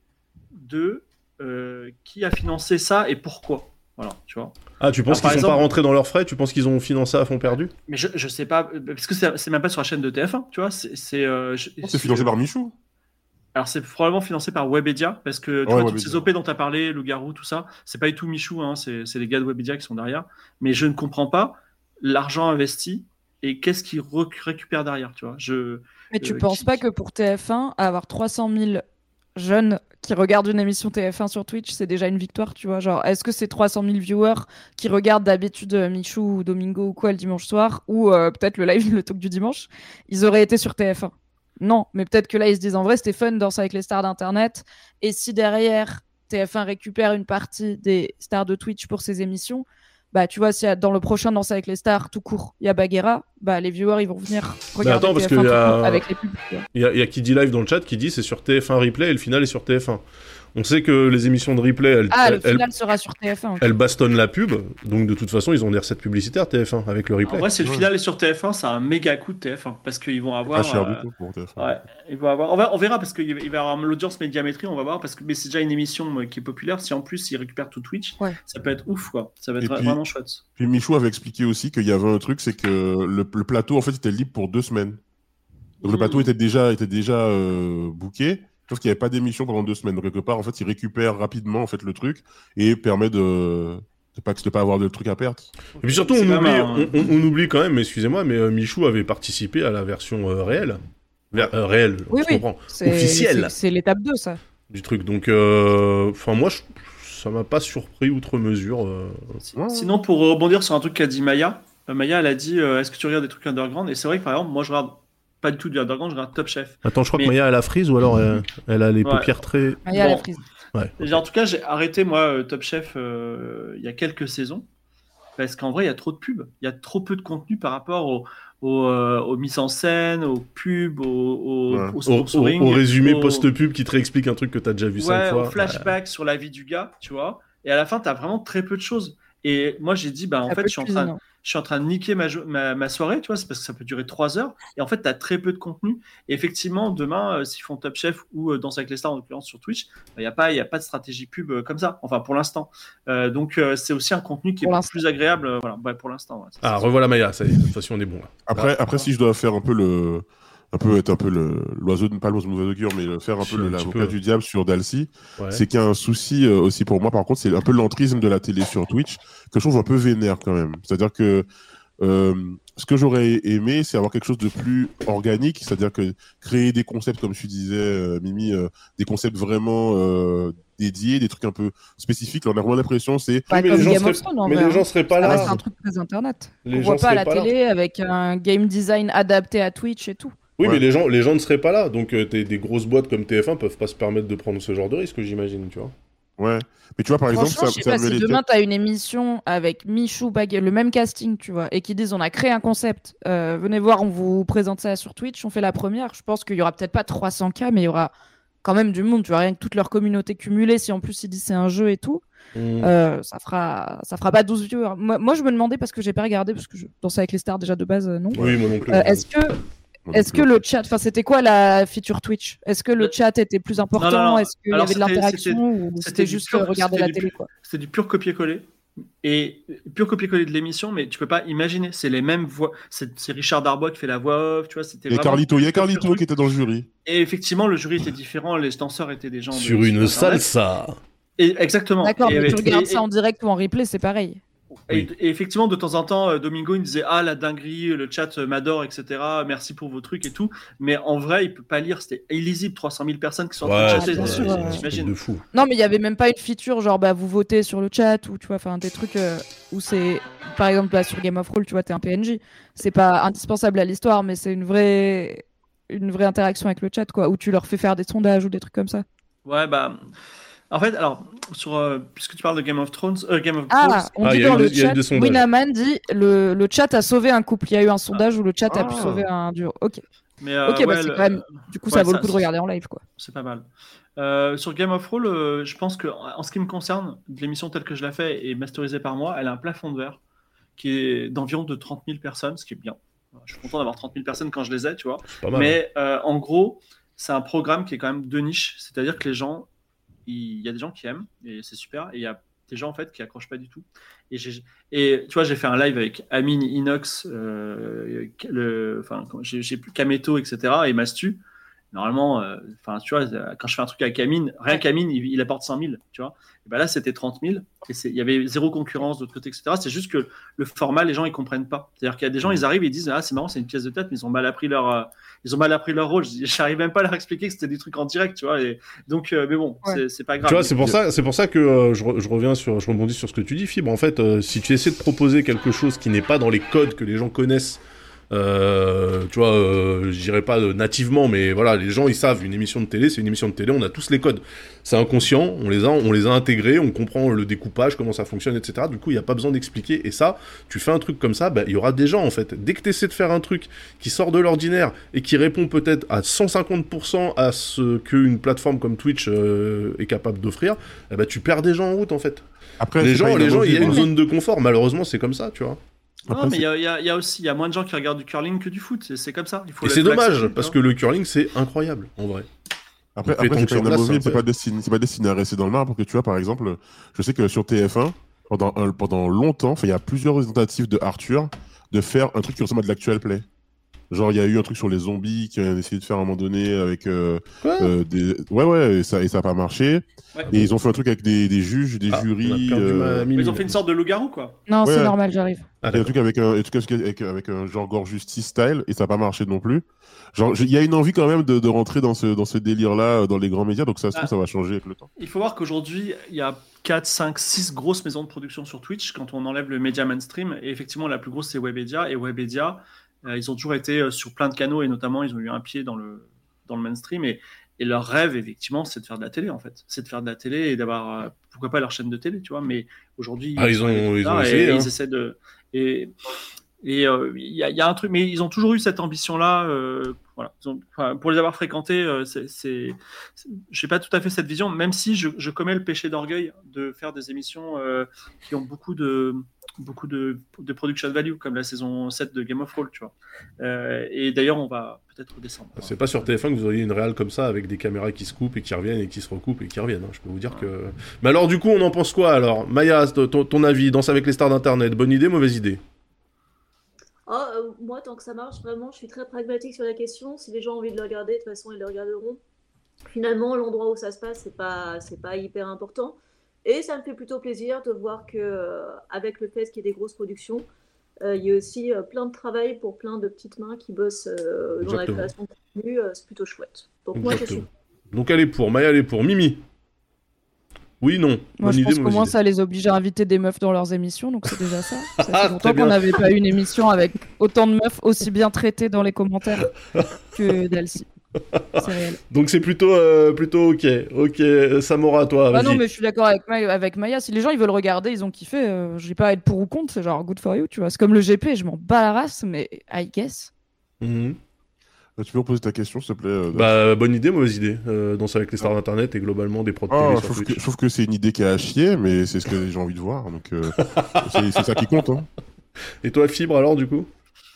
B: de euh, qui a financé ça et pourquoi. Voilà, tu vois.
A: Ah, tu penses
B: Alors, par
A: qu'ils sont
B: exemple-
A: pas rentrés dans leurs frais? Tu penses qu'ils ont financé à fond perdu?
B: Mais je, je sais pas, parce que c'est c'est même pas sur la chaîne de T F un, tu vois. C'est c'est, euh, je-
C: C'est financé par Michou.
B: Alors c'est probablement financé par Webedia, parce que tu
C: Ouais,
B: vois, toutes
C: Webedia.
B: ces O P dont tu as parlé, le Garou, tout ça, c'est pas du tout Michou, hein, c'est c'est les gars de Webedia qui sont derrière. Mais je ne comprends pas l'argent investi et qu'est-ce qu'ils rec- récupèrent derrière, tu vois. Je,
D: Mais tu
B: Euh,
D: penses
B: qui-
D: pas que pour T F un, avoir trois cent mille jeunes qui regardent une émission T F un sur Twitch, c'est déjà une victoire, tu vois? Genre, est-ce que ces trois cent mille viewers qui regardent d'habitude euh, Michou ou Domingo ou quoi le dimanche soir, ou euh, peut-être le live, le talk du dimanche, ils auraient été sur T F un? Non, mais peut-être que là, ils se disent en vrai, c'était fun, Danse avec les stars d'Internet. Et si derrière, T F un récupère une partie des stars de Twitch pour ses émissions, bah tu vois, si dans le prochain Danse avec les stars tout court, il y a Bagheera, bah les viewers ils vont venir regarder
A: attends, parce
D: T F un
A: que
D: tout
A: y a-
D: court avec les pubs. tu vois.
A: Il y a, il y a Kiddy Live dans le chat qui dit c'est sur T F un Replay et le final est sur T F un. On sait que les émissions de replay, elles,
D: Ah,
A: elles,
D: le final sera sur T F un. ok.
A: elles bastonnent la pub, donc de toute façon ils ont des recettes publicitaires T F un avec le
B: en
A: replay.
B: vrai, si le
C: Ouais.
B: final est sur T F un, c'est un méga coup de T F un, parce qu'ils vont
C: Pas
B: avoir...
C: cher
B: euh,
C: du tout pour T F un.
B: Ouais, il va avoir... on, va... on verra, parce qu'il va y avoir l'audience médiamétrie, on va voir, parce que mais c'est déjà une émission euh, qui est populaire. Si en plus ils récupèrent tout Twitch,
D: Ouais.
B: ça peut être ouf, quoi. Ça va être
C: Et
B: vra-
C: puis-
B: vraiment chouette.
C: Puis Michou avait expliqué aussi qu'il y avait un truc, c'est que le, le plateau en fait était libre pour deux semaines. Donc le
B: Mmh.
C: plateau était déjà était déjà euh, booké, sauf qu'il n'y avait pas d'émission pendant deux semaines. Donc quelque part en fait, il récupère rapidement en fait le truc et permet de de pas de pas avoir de truc à perdre.
A: Et puis surtout,
B: C'est
A: on
B: quand
A: oublie,
B: même un-
A: on, on- on oublie quand même, mais excusez-moi, mais euh, Michou avait participé à la version euh, réelle. Ver- euh, réelle,
D: Oui,
A: je
D: oui.
A: comprends.
D: C'est-
A: Officiel.
D: c'est- C'est l'étape deux, ça.
A: Du truc. Donc, euh, enfin, moi, je- ça m'a pas surpris outre mesure. euh.
B: Si-
C: Ouais.
B: Sinon, pour rebondir sur un truc qu'a dit Maya, euh, Maya, elle a dit euh, est-ce que tu regardes des trucs underground? Et c'est vrai que par exemple, moi, je regarde pas du tout du underground, je regarde Top Chef.
A: Attends, je crois
B: Mais-
A: que Maya, elle a frise ou alors elle, elle a les
B: Ouais.
A: paupières très.
D: Maya, la
B: Bon.
D: frise.
A: Ouais.
B: Et en tout cas, j'ai arrêté, moi, euh, Top Chef euh, il y a quelques saisons. Parce qu'en vrai, il y a trop de pubs. Il y a trop peu de contenu par rapport aux, aux, euh, aux mises en scène, aux pubs, aux, aux,
C: Ouais.
B: au
A: Au, au-
B: sponsoring.
A: au résumé
B: au-
A: post-pub qui te réexplique un truc que t'as déjà vu cinq
B: Ouais,
A: fois.
B: au flashback sur la vie du gars, tu vois. Et à la fin, tu as vraiment très peu de choses. Et moi, j'ai dit, bah, en
D: Très
B: fait,
D: peu
B: je suis en
D: de
B: train,
D: cuisine, hein.
B: je suis en train de niquer ma, jo- ma, ma soirée, tu vois, c'est parce que ça peut durer trois heures. Et en fait, tu as très peu de contenu. Et effectivement, demain, euh, s'ils font Top Chef ou euh, Danse avec les stars, en l'occurrence sur Twitch, il n'y a, pas- y a pas de stratégie pub euh, comme ça. Enfin, pour l'instant. Euh, donc, euh, c'est aussi un contenu qui est
D: Pour
B: beaucoup
D: l'instant.
B: plus agréable. euh, voilà, bah, pour l'instant. Ouais, ça,
A: Ah,
B: c'est-
A: revoilà Maya, ça y est, de toute façon, on est bon là.
C: Après après si je dois faire un peu le un peu être un peu le l'oiseau de pas l'oiseau de cure mais le- faire un
A: Si,
C: peu le-
A: un petit
C: l'avocat
A: peu.
C: du diable sur Dalcy,
A: Ouais.
C: c'est qu'il y a un souci euh, aussi pour moi par contre, c'est un peu l'entrisme de la télé sur Twitch que je trouve un peu vénère quand même. C'est-à-dire que euh, ce que j'aurais aimé, c'est avoir quelque chose de plus organique, c'est-à-dire que créer des concepts, comme tu disais, euh, Mimi, euh, des concepts vraiment euh, dédiés, des trucs un peu spécifiques. Là, on a vraiment l'impression, c'est
D: Pas
A: mais
D: comme
A: les gens
D: Game
A: seraient-
D: of Thrones, en
A: mais
D: vrai,
A: les
D: hein.
A: gens seraient pas
D: Ça
A: là.
D: reste un truc très internet.
A: Les
D: On
A: gens
D: voit pas à la
A: seraient pas là.
D: télé avec un game design adapté à Twitch et tout.
A: Oui,
C: Ouais.
A: mais les gens, les gens ne seraient pas là. Donc, euh, t'es- des grosses boîtes comme T F un peuvent pas se permettre de prendre ce genre de risque, j'imagine, tu vois.
C: ouais. Mais tu vois, par exemple,
D: Franchement,
C: ça,
D: je sais
C: ça
D: pas,
C: me met
D: si
C: les
D: demain
C: têtes-
D: t'as une émission avec Michou, Baguette, le même casting, tu vois, et qui disent on a créé un concept, euh, venez voir, on vous présente ça sur Twitch, on fait la première, je pense qu'il y aura peut-être pas trois cents K, mais il y aura quand même du monde, tu vois, rien que toute leur communauté cumulée, si en plus ils disent c'est un jeu et tout,
A: Mm.
D: euh, ça fera ça fera pas douze viewers. Moi, moi, je me demandais, parce que j'ai pas regardé, parce que je dansais avec les stars déjà de base, euh, non.
A: Oui, moi non plus.
D: Euh, est-ce que
C: Non,
D: Est-ce que
C: donc,
D: le chat, enfin c'était quoi la feature Twitch? Est-ce que le
B: Le-
D: chat était plus important?
B: Non, non, non.
D: Est-ce qu'il y
B: Alors,
D: avait de
B: c'était-
D: l'interaction ou
B: c'était
D: c'était
B: du
D: juste
B: pur-
D: euh, regarder
B: c'était
D: la
B: du
D: télé
B: pur-
D: quoi?
B: C'est du pur copier-coller. Et pur copier-coller de l'émission, mais tu peux pas imaginer. C'est les mêmes voix. C'est c'est Richard Darbois qui fait la voix off, tu vois. C'était
C: Il y a
B: vraiment-
C: Carlito, il y a Carlito qui était dans le jury.
B: Et effectivement, le jury était différent. Les danseurs étaient des gens. de-
A: Sur une
B: Internet.
A: salsa.
B: Et exactement.
D: D'accord,
B: Et-
D: mais tu
B: et-
D: regardes
B: et-
D: ça en direct ou en replay, c'est pareil.
B: Et,
A: Oui.
B: et effectivement, de temps en temps, euh, Domingo il me disait ah la dinguerie, le chat euh, m'adore, et cetera. Merci pour vos trucs et tout. Mais en vrai, il peut pas lire. C'était illisible. trois cent mille personnes qui sont en train
A: Ouais,
B: de
D: c'est
B: chatter.
D: bien
B: dessus,
D: sûr, ouais.
B: J'imagine.
A: de fou.
D: Non, mais il y avait même pas une feature genre bah vous votez sur le chat ou tu vois, enfin des trucs euh, où c'est par exemple là sur Game of Thrones, tu vois, t'es un P N J. C'est pas indispensable à l'histoire, mais c'est une vraie une vraie interaction avec le chat quoi, où tu leur fais faire des sondages ou des trucs comme ça.
B: Ouais, bah. En fait, alors, sur, euh, puisque tu parles de Game of Thrones, euh, Game of
D: Ah,
B: Thrones,
D: on
A: Ah,
D: dit
A: il y a
D: dans
A: eu
D: le
A: des- il y a eu
D: chat,
A: des sondages.
D: Winaman dit le, le chat a sauvé un couple. Il y a eu un sondage où le chat a pu
C: Ah.
D: sauver un duo. Ok,
B: mais euh,
D: ok, bah
B: ouais,
D: c'est
B: le-
D: quand même. Du coup,
B: ouais,
D: ça vaut
B: ça-
D: le coup de regarder en live, quoi.
B: c'est pas mal. Euh, sur Game of Thrones, euh, je pense que en ce qui me concerne, l'émission telle que je la fais et masterisée par moi, elle a un plafond de verre qui est d'environ de trente mille personnes, ce qui est bien. Je suis content d'avoir trente mille personnes quand je les ai, tu vois.
A: C'est pas mal.
B: Mais euh, en gros, c'est un programme qui est quand même de niche, c'est-à-dire que les gens, il y a des gens qui aiment et c'est super, et il y a des gens en fait qui accrochent pas du tout. Et, j'ai, et tu vois, j'ai fait un live avec Amine, Inox, euh, le, enfin, j'ai, j'ai plus Kameto, et cetera et Mastu. Normalement, enfin, euh, tu vois, quand je fais un truc avec Amine, rien qu'Amine, il, il apporte cent mille, tu vois. Et ben là, c'était trente mille. Et il y avait zéro concurrence de l'autre côté, et cetera. C'est juste que le format, les gens, ils comprennent pas. C'est-à-dire qu'il y a des gens, ils arrivent et ils disent, ah, c'est marrant, c'est une pièce de tête, mais ils ont mal appris leur, euh, ils ont mal appris leur rôle. J'arrive même pas à leur expliquer que c'était des trucs en direct, tu vois. Et donc, euh, mais bon,
D: Ouais.
B: c'est, c'est pas grave.
A: Tu vois, c'est pour ça, c'est pour ça que euh, je, re- je reviens sur, je rebondis sur ce que tu dis, Fibre. En fait, euh, si tu essaies de proposer quelque chose qui n'est pas dans les codes que les gens connaissent, euh, tu vois, euh, je dirais pas euh, nativement, mais voilà, les gens ils savent, une émission de télé, c'est une émission de télé, on a tous les codes. C'est inconscient, on les a, on les a intégrés, on comprend le découpage, comment ça fonctionne, et cetera. Du coup, il y a pas besoin d'expliquer. Et ça, tu fais un truc comme ça, bah, il y aura des gens en fait. Dès que tu essaies de faire un truc qui sort de l'ordinaire et qui répond peut-être à cent cinquante pour cent à ce qu'une plateforme comme Twitch euh, est capable d'offrir, eh bah, tu perds des gens en route en fait.
C: Après,
A: les
C: c'est
A: gens,
C: pas
A: les gens, il y a une
C: inamovible, hein.
A: zone de confort. Malheureusement, c'est comme ça, tu vois.
B: Non,
C: Après,
B: mais il
C: c'est-
B: y a, il y a- il y a aussi, il y a moins de gens qui regardent du curling que du foot. C'est, c'est comme ça. Il faut
A: Et
B: le-
A: c'est
B: faut
A: dommage
B: l'accepter,
A: parce
B: tu
A: que
B: vois.
A: le curling, c'est incroyable en vrai.
C: Après,
A: Les
C: après c'est
A: pétanques
C: pas
A: sur glace,
C: inamovible,
A: c'est un
C: c'est pas
A: peu-
C: destiné, c'est pas destiné à rester dans le marbre. Parce que tu vois, par exemple, je sais que sur T F un, pendant, un- pendant longtemps, enfin, il y a plusieurs tentatives de Arthur de faire un truc qui ressemble à de l'actual play. Genre, il y a eu un truc sur les zombies qui ont essayé de faire à un moment donné avec euh,
A: Quoi
C: euh, des. Ouais, ouais, et ça, et ça a pas marché.
B: Ouais.
C: Et ils ont fait un truc avec des, des juges, des
A: Ah, on a
C: jurys.
A: perdu
C: euh,
A: ma Mimi.
B: Ils ont fait une sorte de loup-garou, quoi.
D: Non,
C: Ouais.
D: c'est normal, j'arrive.
A: Ah,
C: Il y a un
A: d'accord.
C: truc avec un, un truc avec, avec un genre gore justice style et ça n'a pas marché non plus. Genre, je- il y a une envie quand même de, de rentrer dans ce, dans ce délire-là, euh, dans les grands médias, donc ça se trouve,
B: Ah.
C: ça va changer avec le temps.
B: Il faut voir qu'aujourd'hui, il y a quatre, cinq, six grosses maisons de production sur Twitch quand on enlève le média mainstream. Et effectivement, la plus grosse, c'est Webedia. Et Webedia, euh, ils ont toujours été euh, sur plein de canaux et notamment, ils ont eu un pied dans le, dans le mainstream. Et, et leur rêve, effectivement, c'est de faire de la télé, en fait. C'est de faire de la télé et d'avoir, euh, pourquoi pas leur chaîne de télé, tu vois. Mais aujourd'hui,
A: Ah, ils
B: sont
A: ont-
B: arrivés
A: ils
B: trop
A: ont
B: tard
A: essayé,
B: et
A: hein.
B: ils essaient de. Et, et euh, il y, a- il y a un truc, mais ils ont toujours eu cette ambition-là. euh, voilà. Ils ont- enfin, pour les avoir fréquentés, euh, c'est, c'est, c'est- j'ai pas tout à fait cette vision, même si je, je commets le péché d'orgueil de faire des émissions euh, qui ont beaucoup de beaucoup de, de production value, comme la saison sept de Game of Thrones, tu vois. Euh, et d'ailleurs, on va peut-être redescendre.
A: C'est pas sur T F un que vous auriez une réal comme ça avec des caméras qui se coupent et qui reviennent et qui se recoupent et qui reviennent. hein. Je peux vous dire que. Mais alors, du coup, on en pense quoi alors Maya, ton, ton avis, Danse avec les stars d'internet, bonne idée, mauvaise idée
E: Oh, euh, moi, tant que ça marche, vraiment, je suis très pragmatique sur la question. Si les gens ont envie de le regarder, de toute façon, ils le regarderont. Finalement, l'endroit où ça se passe, c'est pas, c'est pas hyper important. Et ça me fait plutôt plaisir de voir que, euh, avec le fait qu'il y ait des grosses productions, euh, il y a aussi euh, plein de travail pour plein de petites mains qui bossent euh, dans la
A: Exactement.
E: création de contenu. euh, c'est plutôt chouette. Donc moi, je suis.
A: Exactement. Donc elle est pour, Maya elle est pour, Mimi oui, non.
D: Moi,
A: Bonne
D: je
A: idée,
D: pense qu'au
A: mauvaise
D: moins,
A: idée.
D: ça les oblige à inviter des meufs dans leurs émissions, donc c'est déjà ça. Ça fait
A: Ah,
D: longtemps
A: très bien.
D: qu'on n'avait pas eu une émission avec autant de meufs aussi bien traitées dans les commentaires que d'Elsie. C'est réel.
A: Donc c'est plutôt, euh, plutôt ok. Ok, Samora, toi,
D: Ah
A: vas-y.
D: non, mais je suis d'accord avec, Ma- avec Maya. Si les gens ils veulent regarder, ils ont kiffé. Euh, je vais pas être pour ou contre. C'est genre good for you, tu vois. C'est comme le G P. Je m'en bats la race, mais I guess.
A: Mhm.
C: Euh, Tu peux reposer ta question, s'il te plaît euh,
A: Bah, bonne idée, mauvaise idée. Euh, Danse avec les stars d'internet et globalement des prods
C: Ah,
A: télé
C: je,
A: sur
C: trouve que,
A: Twitch.
C: je trouve que c'est une idée qui a à chier, mais c'est ce que j'ai envie de voir, donc euh, c'est c'est ça qui compte. Hein.
A: Et toi, Fibre, alors, du coup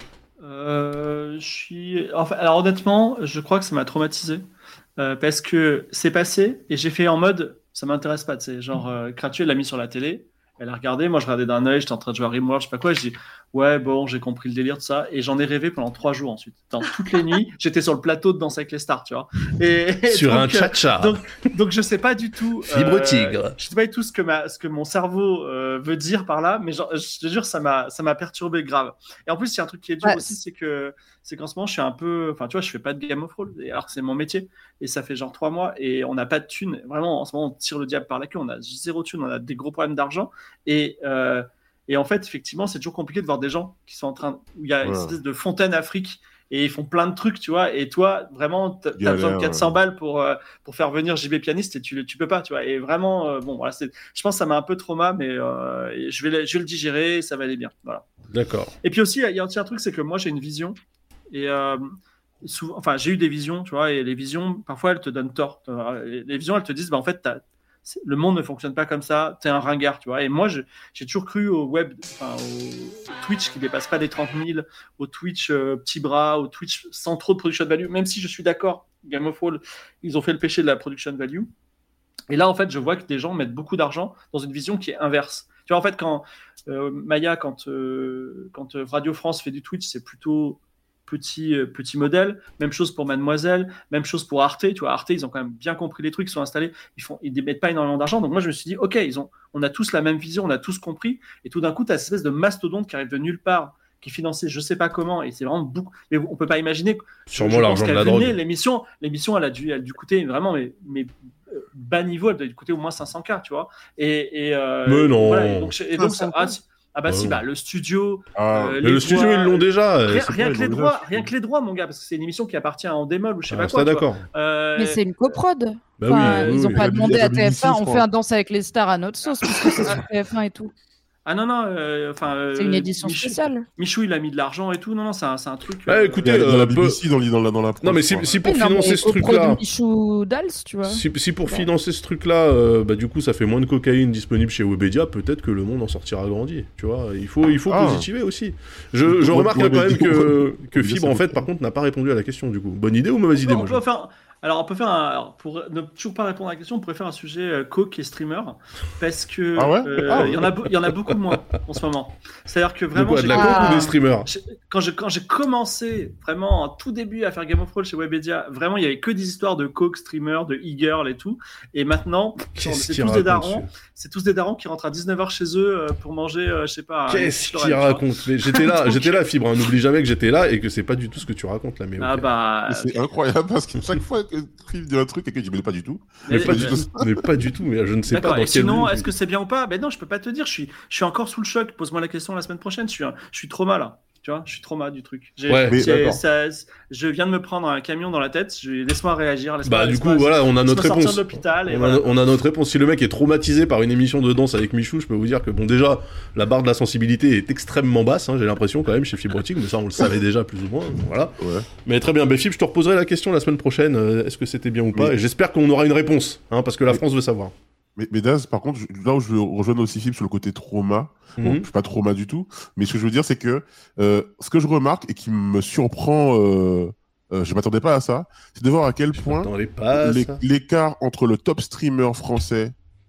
B: Euh, je suis. Enfin, alors honnêtement, je crois que ça m'a traumatisé euh, parce que c'est passé et j'ai fait en mode ça m'intéresse pas. Tu sais, genre euh, Kratu, elle l'a mis sur la télé, elle a regardé, moi je regardais d'un œil, j'étais en train de jouer à Rimworld, je sais pas quoi, je dis ouais bon, j'ai compris le délire de ça et j'en ai rêvé pendant trois jours ensuite. Dans toutes les nuits, j'étais sur le plateau de Danse avec les stars, tu vois. Et, et
A: Sur
B: donc,
A: un
B: euh,
A: tcha-tcha.
B: donc, donc je sais pas du tout.
A: Fibre tigre.
B: Je sais pas du tout ce que ma, ce que mon cerveau euh, veut dire par là, mais genre, je te jure, ça m'a, ça m'a perturbé grave. Et en plus, il y a un truc qui est dur
D: Ouais.
B: aussi, c'est que, c'est qu'en ce moment, je suis un peu, enfin, tu vois, je fais pas de Game of Thrones, et alors que c'est mon métier, et ça fait genre trois mois, et on n'a pas de thunes. Vraiment, en ce moment, on tire le diable par la queue, on a zéro thune, on a des gros problèmes d'argent, et euh, et en fait, effectivement, c'est toujours compliqué de voir des gens qui sont en train, où il y a une
C: Ouais.
B: espèce de fontaine afrique et ils font plein de trucs, tu vois. Et toi, vraiment, t'as t'as
C: Galère,
B: besoin de quatre cents
C: ouais.
B: balles pour, euh, pour faire venir J B pianiste et tu, tu peux pas, tu vois. Et vraiment, euh, bon, voilà, c'est, je pense que ça m'a un peu trauma, mais euh, et je, vais, le- je vais le digérer et ça va aller bien. Voilà.
A: D'accord.
B: Et puis aussi, il y a aussi un truc, c'est que moi, j'ai une vision. Et euh, souvent, enfin, j'ai eu des visions, tu vois, et les visions, parfois, elles te donnent tort. Les les visions, elles te disent, bah, en fait, t'as- c'est- le monde ne fonctionne pas comme ça, t'es un ringard, tu vois. Et moi, je- j'ai toujours cru au web, enfin, au, au Twitch qui dépasse pas les trente mille, au Twitch euh, petit bras, au Twitch sans trop de production value, même si je suis d'accord, Game of Thrones, ils ont fait le péché de la production value. Et là, en fait, je vois que des gens mettent beaucoup d'argent dans une vision qui est inverse. Tu vois, en fait, quand euh, Maya, quand, euh, quand euh, Radio France fait du Twitch, c'est plutôt petit, euh, petit modèle. Même chose pour Mademoiselle, même chose pour Arte. Tu vois, Arte, ils ont quand même bien compris les trucs, ils sont installés, ils font, ils ne mettent pas énormément d'argent. Donc moi, je me suis dit, ok, ils ont, on a tous la même vision, on a tous compris. Et tout d'un coup, tu as cette espèce de mastodonte qui arrive de nulle part, qui est financé, je sais pas comment, et c'est vraiment beaucoup. Mais on peut pas imaginer.
A: Sûrement
B: je pense
A: l'argent de
B: qu'à
A: la
B: vue de nez,
A: drogue.
B: L'émission, l'émission, elle a dû, elle a dû coûter vraiment, mais, mais euh, bas niveau, elle doit coûter au moins cinq cents K, tu vois. Et, et, euh,
A: Mais non.
B: Voilà, et donc, et donc ça, ah, si- ah bah
A: Ah
B: si,
A: non.
B: bah le studio,
C: Ah,
B: euh,
A: Mais
B: les
A: le studio,
B: droits,
A: ils l'ont déjà. euh,
B: Rien,
A: c'est
B: rien
A: pas-
B: que
C: ils
B: les
C: l'ont
B: droits,
C: déjà.
B: rien que les droits, mon gars, parce que c'est une émission qui appartient à Endemol ou je sais
A: Ah,
B: pas
A: ça,
B: quoi. tu vois.
A: d'accord.
B: Euh,
D: Mais c'est une coprode.
A: Bah
D: Enfin,
A: oui, oui,
D: ils ont
A: oui.
D: pas
C: Il y a du-
D: demandé
C: il y a
D: à
C: du
D: T F un,
C: lycée, je
D: on
C: crois.
D: fait un Danse avec les stars à notre sauce, puisque c'est sur T F un et tout.
B: Ah non, non, euh, enfin. euh,
D: C'est une édition
B: Michou-
D: spéciale.
B: Michou, il a mis de l'argent et tout. Non, non, c'est un, c'est un truc.
A: Bah,
B: euh,
A: écoutez,
C: Il y a, il y a la
A: euh,
C: B B C dans, dans la dans la
A: Non,
C: prod,
A: mais
C: je
A: si,
C: crois.
A: si pour
D: Oui, non,
A: financer
D: mais
A: ce
D: copro
A: truc-là.
D: de Michou Dals, tu vois.
A: Si, si pour
D: Bon.
A: financer ce truc-là, euh, bah, du coup, ça fait moins de cocaïne disponible chez Webedia, peut-être que le monde en sortira grandi. Tu vois, il faut, il faut
C: Ah.
A: positiver aussi. Je, je
C: Ouais,
A: remarque
C: ouais,
A: hein, quand
C: mais
A: même
C: du coup,
A: que, que
C: Webedia,
A: Fibre,
C: c'est
A: en fait,
C: beaucoup.
A: par contre, n'a pas répondu à la question, du coup. Bonne idée ou mauvaise idée,
B: on
A: moi
B: peut
A: je...
B: faire, alors, on peut faire un. Alors, pour ne toujours pas répondre à la question, on pourrait faire un sujet euh, coke et streamer. Parce que.
C: Ah ouais
B: euh,
C: Ah ouais.
B: Il y en a beau- il y en a beaucoup moins en ce moment. C'est-à-dire que
A: De
B: vraiment.
A: quoi, de
B: j'ai-
A: la
D: Ah.
A: coke ou des streamers?
B: j'ai- Quand j'ai quand j'ai commencé vraiment en tout début à faire Game of Thrones chez Webedia, vraiment il y avait que des histoires de coke, streamer, de e-girl et tout. Et maintenant,
A: Qu'est-ce
B: c'est
A: qu'il
B: tous des
A: raconte,
B: darons.
A: celui-là
B: C'est tous des darons qui rentrent à dix-neuf heures chez eux euh, pour manger, euh, je sais pas. un
A: Qu'est-ce
B: Michelin,
A: qu'il
B: tu vois.
A: raconte? Mais j'étais là,
B: Donc-
A: j'étais là, Fibre. hein. N'oublie jamais que j'étais là et que c'est pas du tout ce que tu racontes là. Mais
B: Ah
A: ok.
B: bah.
C: Et C'est incroyable parce que chaque fois que Fibre dit un truc et que je ne pas du tout.
A: Mais
B: mais-
A: pas,
B: mais-
A: du tout, mais pas du tout, mais je ne sais pas
B: D'accord,
A: dans
B: et
A: quel
B: sinon,
A: monde-
B: est-ce que c'est bien ou pas? Ben non, je peux pas te dire, je suis, je suis encore sous le choc. Pose-moi la question la semaine prochaine, je suis, un- je suis trauma là. Tu vois, je suis trauma du truc. J'ai-
A: Ouais,
C: Mais-
B: j'ai-
A: d'accord.
B: ça- je viens de me prendre un camion dans la tête, je- laisse-moi réagir. Laisse-moi,
A: Bah du
B: laisse-moi-
A: coup voilà, on a
B: laisse-moi
A: notre
B: sortir
A: réponse.
B: de l'hôpital et
A: On,
B: voilà.
A: a, on a notre réponse. Si le mec est traumatisé par une émission de danse avec Michou, je peux vous dire que bon déjà la barre de la sensibilité est extrêmement basse. hein, J'ai l'impression quand même chez Fibrotique, mais ça on le savait déjà plus ou moins. Voilà.
C: Ouais.
A: Mais très bien, bah, Fib, je te reposerai la question la semaine prochaine. euh, Est-ce que c'était bien ou pas?
C: Mais-
A: Et j'espère qu'on aura une réponse, hein, parce que la
C: Mais-
A: France veut savoir.
C: Mais, mais Daz, par contre, je- là où je veux rejoindre aussi Fibre sur le côté trauma, bon,
A: Mhm.
C: je suis pas trauma du tout, mais ce que je veux dire, c'est que euh, ce que je remarque et qui me surprend, euh, euh, je m'attendais pas à ça, c'est de voir à quel point
A: Attendez pas
C: l'é-
A: ça.
C: l'écart entre le top streamer français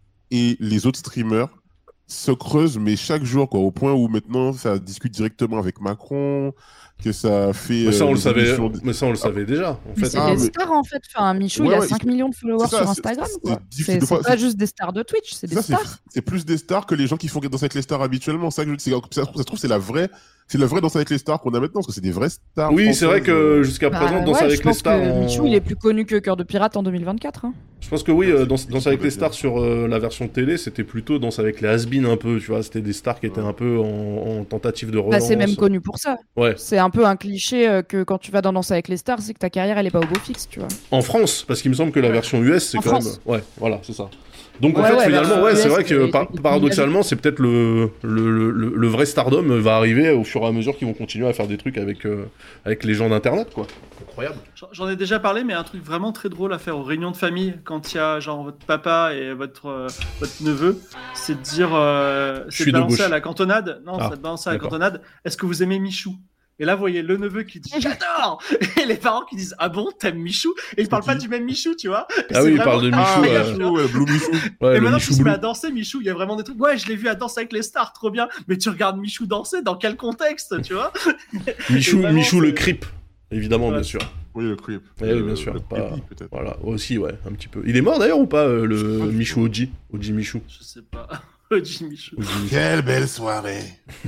C: et les autres streamers se creuse, mais chaque jour, quoi, au point où maintenant ça discute directement avec Macron, que ça fait.
A: Mais ça
C: euh,
A: on le
C: des
A: savait,
C: émissions de-
A: mais ça on le savait déjà. En
D: Mais
A: fait,
D: c'est
C: Ah,
D: des
C: mais-
D: stars en fait. Enfin, Michou,
C: Ouais,
D: il a
C: ouais,
D: cinq
C: c'est-
D: millions de followers
C: c'est ça,
D: sur
C: c'est-
D: Instagram.
C: c'est
D: quoi.
C: difficile
D: C'est
C: de
D: c'est
C: fois-
D: pas
C: c'est-
D: juste des stars de Twitch, c'est des
C: Ça, c'est-
D: stars.
C: c'est plus des stars que les gens qui font Danse avec les stars habituellement. Ça, que je- c'est- ça, ça se trouve, c'est la vraie, c'est le vrai Danse avec les stars qu'on a maintenant, parce que c'est des vraies stars.
A: oui, c'est vrai
C: françaises,
A: que
C: euh.
A: jusqu'à
D: Bah,
A: présent, Danse
D: ouais,
A: avec
D: je
A: les
D: pense
A: stars.
D: que
A: en-
D: Michou, il est plus connu que Cœur de Pirate en deux mille vingt-quatre. hein.
A: Je pense que oui, euh, Danse,
C: C'est-
A: Danse
C: c'est
A: avec les
C: complètement.
A: stars sur euh, la version télé, c'était plutôt Danse avec les has-been un peu, tu vois, c'était des stars qui étaient
C: Ouais.
A: un peu en, en tentative de
D: Bah,
A: relance.
D: c'est même connu pour ça.
A: Ouais.
D: C'est un peu un cliché euh, que quand tu vas dans Danse avec les stars, c'est que ta carrière elle est pas au beau fixe, tu vois.
A: En France, parce qu'il me semble que la version U S, c'est
D: En
A: quand
D: France.
A: même. Ouais, voilà, c'est ça. Donc en
D: Ouais,
A: fait,
D: ouais,
A: finalement,
D: version
A: ouais,
D: U S,
A: c'est vrai que
D: c'est-
A: par-
D: c'est-
A: paradoxalement, c'est peut-être le, le, le, le vrai stardom va arriver au fur et à mesure qu'ils vont continuer à faire des trucs avec, euh, avec les gens d'internet, quoi. Incroyable.
B: J'en- J'en ai déjà parlé, mais un truc vraiment très drôle à faire aux réunions de famille quand il y a genre votre papa et votre, euh, votre neveu, c'est de dire, euh,
A: Je
B: c'est
A: suis
B: de
A: de
B: balancer
A: gauche.
B: à la cantonade. Non,
A: Ah,
B: c'est de balancer à la
A: d'accord.
B: cantonade. Est-ce que vous aimez Michou? Et là, vous voyez le neveu qui dit j'adore, et les parents qui disent ah bon, t'aimes Michou? Et ils parlent pas du même Michou, tu vois. Et
A: Ah
B: c'est
A: oui, ils
B: vraiment
A: parlent de Michou,
C: Ah,
B: incroyable,
A: euh,
B: tu vois.
C: Michou, ouais, Blue Michou.
A: Ouais,
B: Et
A: le
B: maintenant
A: Michou
B: qu'il se met
A: Blue.
B: à danser, Michou, il y a vraiment des trucs. Ouais, je l'ai vu à danser avec les stars, trop bien. Mais tu regardes Michou danser, dans quel contexte, tu vois?
A: Michou,
B: Et vraiment,
A: Michou le
B: c'est-
A: creep, évidemment,
B: Ouais.
A: bien sûr.
C: Oui, le creep.
A: Eh oui, bien
C: Le-
A: sûr,
C: le
A: pas-
C: creepy, peut-être.
A: Voilà, aussi, ouais, un petit peu. Il est mort d'ailleurs ou pas, euh, le
C: Je crois que-
A: Michou O G? O G Michou.
B: Je sais pas. Jim Michou.
A: O G Michou.
C: Quelle belle soirée.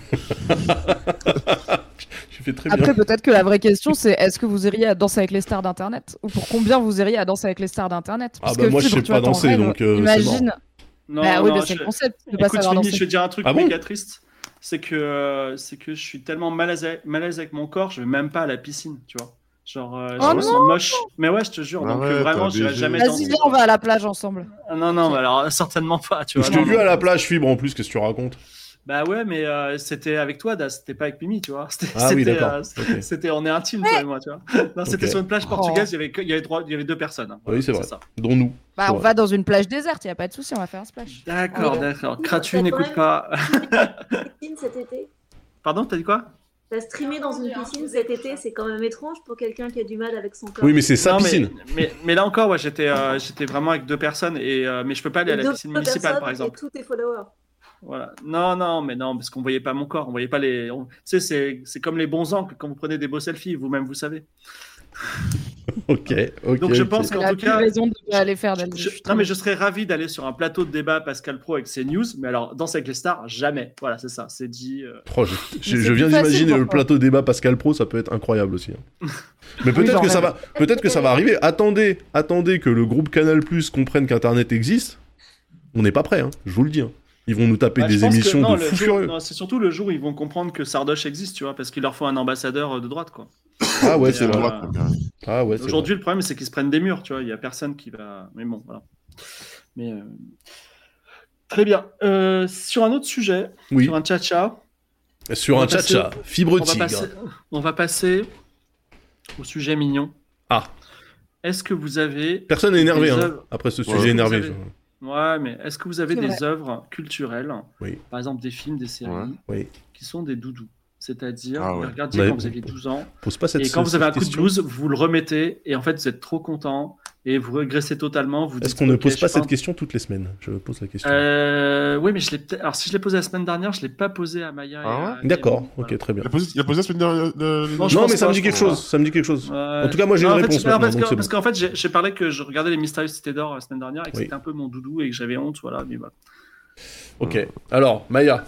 A: Tu fais très bien.
D: Après, peut-être que la vraie question, c'est est-ce que vous iriez à Danse avec les stars d'Internet? Ou pour combien vous iriez à Danse avec les stars d'Internet?
A: Ah
D: Parce
A: bah
D: que
A: moi, je
D: Fibre,
A: sais
D: tu
A: pas
D: vois, t'en
A: danser,
D: rêves.
A: donc, euh, c'est
D: Imagine.
B: Non,
D: Bah oui,
B: non,
D: bah, c'est
B: je-
D: le concept de pas
B: Écoute,
D: savoir
B: Mimi,
D: danser.
B: je vais te dire un truc
A: Ah bon
B: méga triste. c'est que, euh, c'est que je suis tellement mal à l'aise, mal à l'aise avec mon corps, je vais même pas à la piscine, tu vois. Genre, euh,
D: Oh
B: je me sens moche. Mais ouais, je te jure. Donc,
C: Arrête,
B: euh, vraiment,
C: t'as
B: j'irai
C: abusé.
B: jamais
D: Vas-y,
B: danser.
D: viens, on va à la plage ensemble.
B: Ah, non, non, mais alors, certainement pas, tu vois.
A: Je t'ai
B: non,
A: vu
B: non.
A: à la plage, Fibre, en plus, qu'est-ce que tu racontes?
B: Bah ouais, mais euh, c'était avec toi, Das, c'était pas avec Mimi, tu vois. C'était,
A: Ah oui,
B: c'était,
A: d'accord.
B: euh,
A: Ok.
B: c'était, on est intimes, toi et moi, tu vois. Non, c'était
A: Ok.
B: sur une plage
D: Oh.
B: portugaise, il y avait, que- il y avait, trois, il y avait deux personnes. hein.
A: Oui, c'est vrai.
B: ça.
A: Dont nous.
D: Bah,
A: C'est
D: on
A: vrai.
D: va dans une plage déserte, y a pas de souci, on va faire un splash.
B: D'accord,
E: Ouais.
B: d'accord.
E: Oui,
B: Cratu,
E: t'as
B: n'écoute
E: quand
B: pas.
E: Piscine cet été.
B: Pardon, t'as dit quoi?
E: T'as streamé dans une piscine cet été, c'est quand même étrange pour quelqu'un qui a du mal avec son corps.
A: Oui, mais c'est sa
B: Non, mais-
A: piscine.
B: Mais, mais, là encore, ouais, j'étais, euh, j'étais vraiment avec deux personnes, et, euh, mais je peux pas aller à la
E: Deux
B: piscine municipale,
E: personnes
B: par exemple.
E: Et tous tes followers.
B: Voilà. Non, non, mais non, parce qu'on voyait pas mon corps, on voyait pas les. on- Tu sais, c'est, c'est comme les bons angles quand vous prenez des beaux selfies, vous-même vous savez.
A: Ok, ok.
B: Donc je
A: ok.
B: pense
D: C'est
B: qu'en
D: la
B: tout
D: plus
B: cas,
D: raison de pas aller faire
B: je-
D: d'Alger.
B: je- non mais je serais ravi d'aller sur un plateau de débat Pascal Pro avec CNews, mais alors Danse avec les stars, jamais. Voilà, c'est ça, c'est dit. euh.
A: Oh, je, je-
D: c'est
A: je viens
D: plus facile
A: d'imaginer
D: pour
A: le
D: toi.
A: plateau débat Pascal Pro, ça peut être incroyable aussi. hein. Mais peut-être
D: j'en
A: que ça
D: rêve.
A: va, peut-être que ça va arriver. Attendez, attendez que le groupe Canal+ comprenne qu'Internet existe. On n'est pas prêt, hein, je vous le dis. hein. Ils vont nous taper
B: Bah, je
A: des
B: pense que-
A: émissions
B: non,
A: de
B: le
A: fous
B: jour-
A: furieux.
B: non, c'est surtout le jour où ils vont comprendre que Sardoche existe, tu vois, parce qu'il leur faut un ambassadeur de droite, quoi.
A: Ah ouais,
B: Mais,
A: c'est
B: euh,
A: vrai.
C: droite, mon gars.
A: Ah ouais, c'est
B: Aujourd'hui, le problème, c'est qu'ils se prennent des murs, tu vois. Il y a personne qui va. Mais bon, voilà. Mais euh, très bien. Euh, sur un autre sujet,
A: Oui.
B: sur un tcha-tcha,
A: vrai. Sur
B: on
A: un
B: va passer-
A: tcha-tcha, fibre
B: on va,
A: tigre.
B: passer, on va passer au sujet mignon.
A: Ah,
B: Est-ce que vous avez.
A: personne n'est énervé
B: des
A: hein,
B: œuvres-
A: après ce
C: Ouais.
A: sujet énervé.
B: Vous avez- Ouais, mais est-ce que vous avez
D: C'est
B: des
D: vrai.
B: œuvres culturelles,
A: Oui.
B: par exemple des films, des séries,
C: Ouais.
A: Oui.
B: qui sont des doudous? C'est-à-dire,
C: Ah
B: vous
C: ouais.
B: les regardiez
A: Ouais.
B: quand vous aviez douze ans,
A: Pose pas cette
B: et quand vous
A: cette
B: avez un coup de
A: question.
B: blues, vous le remettez, et en fait, vous êtes trop content, et vous régressez totalement. Vous
A: Est-ce
B: dites,
A: qu'on ne
B: ok,
A: pose
B: je
A: pas
B: peins-
A: cette question toutes les semaines? Je pose la question.
B: Euh, oui, mais je l'ai peut-être. Alors, si je l'ai posé la semaine dernière, je l'ai pas posé à Maya. et
C: Ah
B: à Kevin.
A: D'accord,
B: Voilà.
A: ok, très bien.
C: Il a posé, il a posé la semaine dernière. de-
B: Non, je
A: Non,
B: pense
A: mais ça
B: pas,
A: me dit
B: je
A: quelque
B: pense
A: chose. Ça me dit quelque chose.
B: Ouais.
A: En tout cas, moi, j'ai
B: Non,
A: une
B: en fait,
A: réponse
B: non,
A: maintenant,
B: parce
A: donc
B: que-
A: c'est
B: Parce
A: bon.
B: qu'en fait, j'ai j'ai parlé que je regardais les Mystérieuses Cités d'Or la semaine dernière et que
A: Oui.
B: c'était un peu mon doudou et que j'avais honte, voilà. Mais voilà.
A: Ok. Alors, Maya.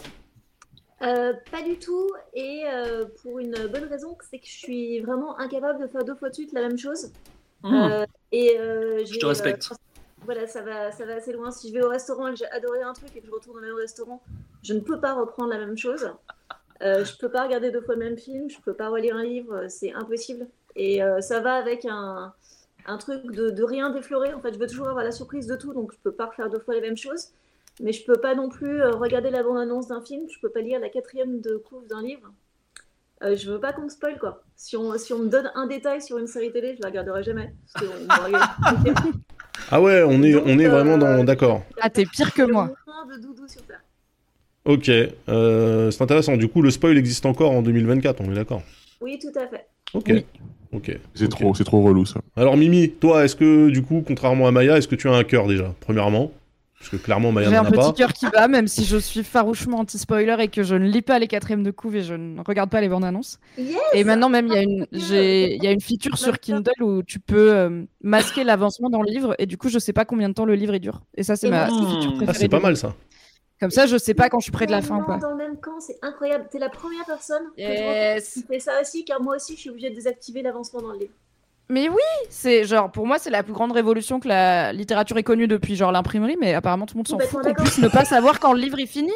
E: Euh, pas du tout, et euh, pour une bonne raison, c'est que je suis vraiment incapable de faire deux fois de suite la même chose.
B: Mmh.
E: Euh, et euh,
B: Je
E: j'ai,
B: te respecte.
E: euh, voilà, ça va, ça va assez loin. Si je vais au restaurant et que j'ai adoré un truc et que je retourne au même restaurant, je ne peux pas reprendre la même chose. Euh, je peux pas regarder deux fois le même film, je peux pas relire un livre, c'est impossible. Et euh, ça va avec un, un truc de, de rien déflorer. En fait, je veux toujours avoir la surprise de tout, donc je peux pas refaire deux fois les mêmes choses. Mais je peux pas non plus euh, regarder la bande-annonce d'un film, je peux pas lire la quatrième de couve d'un livre. Euh, je veux pas qu'on me spoil, quoi. Si on, si on me donne un détail sur une série télé, je la regarderai jamais. Parce qu'on me regarde.
A: Ah ouais, on est,
E: Donc,
A: on est vraiment dans.
E: euh,
A: D'accord.
D: Ah, t'es pire que moi.
E: Le moins de doudou sur Terre.
A: Ok. Euh, c'est intéressant. Du coup, le spoil existe encore en deux mille vingt-quatre, on est d'accord.
E: Oui, tout à fait.
A: Ok.
D: Oui.
A: Ok.
C: C'est
A: Ok.
C: trop, c'est trop relou ça.
A: Alors, Mimi, toi, est-ce que, du coup, contrairement à Maya, est-ce que tu as un cœur déjà, premièrement? Parce que clairement, Maya
D: J'ai
A: n'en
D: un
A: a pas.
D: petit cœur qui bat, même si je suis farouchement anti-spoiler et que je ne lis pas les quatrièmes de couve et je ne regarde pas les bandes annonces.
E: Yes.
D: Et maintenant, même, il y a une, j'ai, il y a une feature sur Kindle où tu peux euh, masquer l'avancement dans le livre et du coup, je sais pas combien de temps le livre il dure. Et ça, c'est
E: Et
D: ma
B: moi-
D: feature
B: Ah,
D: préférée.
A: Ah, c'est pas
D: du
A: mal
D: livre.
A: ça.
D: Comme ça, je sais pas quand je suis près de la fin ou
E: Tellement
D: pas.
E: dans le même camp, c'est incroyable. T'es la première personne que je vois
D: Yes.
E: qui fait ça aussi, car moi aussi, je suis obligée de désactiver l'avancement dans le livre.
D: Mais oui, c'est genre pour moi c'est la plus grande révolution que la littérature ait connue depuis genre l'imprimerie, mais apparemment tout le monde s'en fout
E: Complètement
D: qu'on puisse ne pas savoir quand le livre est fini.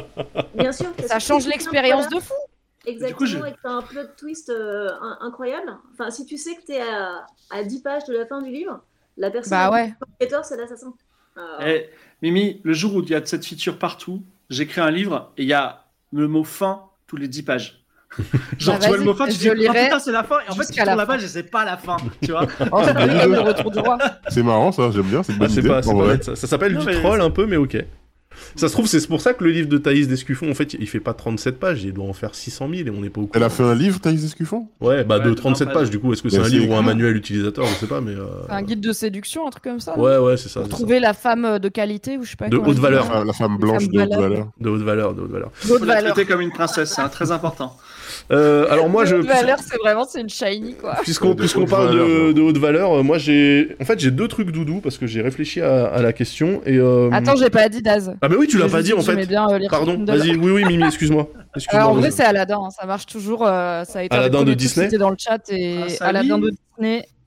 E: Bien sûr.
D: Et
E: parce
D: ça
E: que
D: change
E: si tu
D: l'expérience
E: tiens
D: de fou.
E: pas là- Exactement,
B: Du coup, je-
E: et que t'as un plot twist euh, in- incroyable. Enfin, si tu sais que t'es à, à dix pages de la fin du livre, la personne
D: Bah
E: la
D: ouais.
E: plus enquêteur, c'est l'assassin. Euh,
B: Eh, Mimi, le jour où il y a cette feature partout, j'écris un livre et il y a le mot fin tous les dix pages. Genre,
D: Bah,
B: tu vois le
D: vas-y,
B: mot fin, tu
D: je
B: dis, oh
D: lirai
B: putain, c'est la fin. Et en fait, tu
D: jusqu'à la
B: tournes la
D: fin.
B: page et c'est pas la fin, tu vois.
D: Oh, ça fait comme le retour du roi.
C: C'est marrant ça, j'aime bien, c'est une
A: Ah,
C: bonne
A: c'est
C: idée.
A: pas, c'est
C: en
A: pas
C: vrai.
A: bête, ça. Ça s'appelle
B: Non,
A: du
B: mais
A: troll
B: c'est-
A: un peu, mais ok. Ça se trouve, c'est pour ça que le livre de Thaïs Descuffon, en fait, il fait pas trente-sept pages, il doit en faire six cent mille et on n'est pas au courant.
C: Elle a fait un livre, Thaïs Descuffon?
A: Ouais, bah
B: Ouais,
A: de
B: de
A: trente-sept
B: vingt
A: pages,
B: pages.
A: du coup, est-ce que c'est
C: Mais
A: un
C: c'est-
A: livre ou un manuel utilisateur, je sais pas, mais. euh,
D: Un guide de séduction, un truc comme ça. non
A: Ouais, ouais, c'est ça.
D: Pour
A: c'est ça.
D: trouver la femme de qualité ou je sais pas.
A: De
D: comment
A: haute
D: on dit.
A: valeur.
C: La femme- La femme
D: Une
C: blanche
D: femme
C: de haute
D: valeur.
C: valeur.
A: De haute valeur, de haute valeur.
D: D'haute
B: Faut la
D: valeur.
B: traiter comme une princesse, c'est un très important.
A: Euh, alors moi, je.
D: Haute valeur, c'est vraiment c'est une shiny quoi.
A: Puisqu'on
C: De
A: puisqu'on
C: haute
A: parle
C: valeur,
A: de,
C: genre.
A: de haute valeur, euh, moi j'ai. En fait, j'ai deux trucs doudou parce que j'ai réfléchi à, à la question et. euh,
D: Attends, j'ai pas dit Daz.
A: Ah, mais oui, tu l'as
D: J'ai
A: pas
D: juste
A: dit en
D: j'aimais
A: fait.
D: bien, euh, lire
A: Pardon,
D: Kindle.
A: vas-y, oui, oui, Mimi, excuse-moi. Excuse-moi.
D: Alors, en vrai,
A: vas-y.
D: c'est Aladdin, hein, ça marche toujours. euh, ça a été
A: Aladdin
D: un des
A: de
D: premiers trucs
A: Disney
D: cités dans le chat et
B: Ah, ça
D: Aladdin
B: lit.
D: de Disney.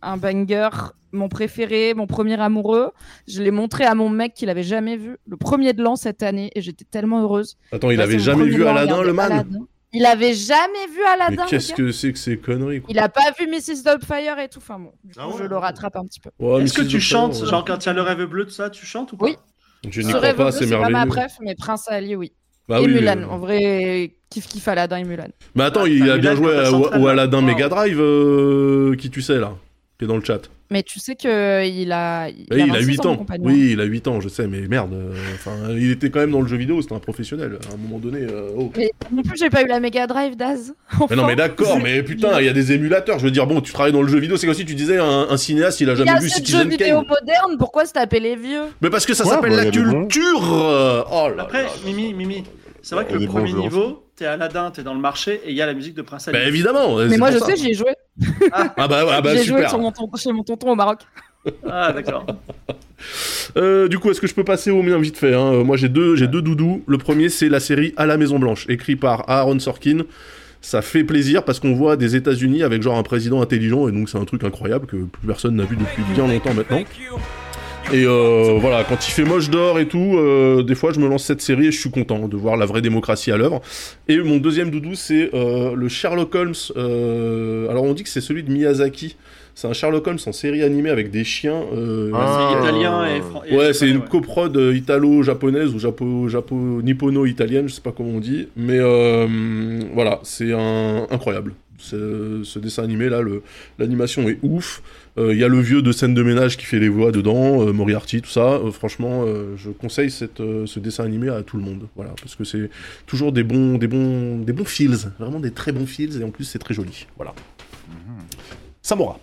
D: un banger, mon préféré, mon premier amoureux. Je l'ai montré à mon mec qu'il avait jamais vu, le premier de l'an cette année, et j'étais tellement heureuse.
A: Attends, il
D: Bah,
A: avait
D: c'est mon
A: jamais
D: premier
A: vu
D: de l'an,
A: Aladdin,
D: regardez,
A: le man
D: Aladdin. Il avait jamais vu Aladdin.
A: Mais qu'est-ce
D: le gars.
A: que c'est que ces conneries, quoi.
D: Il a pas vu missus Doubtfire et tout. Enfin bon, du coup,
C: Ah ouais,
D: je le rattrape un petit peu.
A: Ouais,
B: Est-ce que
A: Missus
B: tu
A: Doubtfire,
B: chantes,
A: ouais.
B: genre quand il y a le rêve bleu, tout ça, tu chantes ou pas?
D: Oui.
A: Je n'y
D: Ce
A: crois
D: Rêve
A: pas,
D: bleu,
A: c'est
D: c'est pas ma
A: merveilleux.
D: préf, mais Prince Ali, oui.
A: Bah
D: et
A: oui,
D: Mulan,
A: euh.
D: en vrai, kiff kiff Aladdin et Mulan.
A: Mais attends,
B: Ouais,
A: il
B: t'as
A: a bien
B: Mulan
A: joué
B: quand elle
A: à-
B: s'entraîne,
A: au
B: là.
A: Aladdin
B: Wow.
A: Mega Drive, euh, qui tu sais là, qui est dans le chat.
D: Mais tu sais qu'il a, il a,
A: Oui, il a
D: vingt-six
A: huit
D: mon
A: ans.
D: compagnon.
A: Oui, il a huit ans, je sais, mais merde. euh, Enfin, il était quand même dans le jeu vidéo, c'était un professionnel. À un moment donné. euh, oh.
D: Mais non plus, j'ai pas eu la Mega Drive Daz.
A: Mais non, mais d'accord, mais putain, il y a des émulateurs. Je veux dire, bon, tu travailles dans le jeu vidéo, c'est comme si tu disais un, un cinéaste, il a
D: Il y
A: jamais
D: a
A: vu
D: ce jeu
A: Citizen
D: vidéo
A: Kane.
D: moderne, pourquoi se taper les vieux?
A: Mais parce que ça
C: Ouais,
A: s'appelle
C: bah,
A: la
C: y a des bons.
A: culture. euh, Oh là
B: Après,
A: là.
B: Mimi, Mimi, c'est vrai que
C: On
B: le
C: est
B: premier
C: bons joueurs.
B: niveau, t'es Aladdin, t'es dans le marché et il y a la musique de Prince Ali.
A: Bah évidemment.
D: Mais
A: c'est
D: moi,
A: pour
D: je
A: ça.
D: sais, j'y ai joué.
A: Ah bah, ah bah
D: J'ai joué
A: super.
D: sur mon ton- chez mon tonton au Maroc.
B: Ah, d'accord.
A: Euh, du coup, est-ce que je peux passer au mien vite fait, hein. Euh, Moi, j'ai deux, j'ai deux doudous. Le premier, c'est la série À la Maison Blanche, écrit par Aaron Sorkin. Ça fait plaisir parce qu'on voit des États-Unis avec genre un président intelligent et donc c'est un truc incroyable que plus personne n'a vu depuis bien longtemps maintenant. Et euh, voilà, quand il fait moche dehors et tout, euh, des fois je me lance cette série et je suis content de voir la vraie démocratie à l'œuvre. Et mon deuxième doudou, c'est euh, le Sherlock Holmes. Euh, alors on dit que c'est celui de Miyazaki. C'est un Sherlock Holmes en série animée avec des chiens. Euh,
C: Ah.
B: C'est italien et français.
A: Ouais, c'est une coprode euh, italo-japonaise ou japo, japo, nippono-italienne, je sais pas comment on dit, mais euh, voilà, c'est un, incroyable. C'est- ce dessin animé là, le- l'animation est ouf. Il euh, y a le vieux de scène de ménage qui fait les voix dedans, euh, Moriarty, tout ça. Euh, franchement, euh, je conseille cette, euh, ce dessin animé à tout le monde, voilà, parce que c'est toujours des bons, des bons, des bons feels, vraiment des très bons feels, et en plus c'est très joli, voilà. Samora.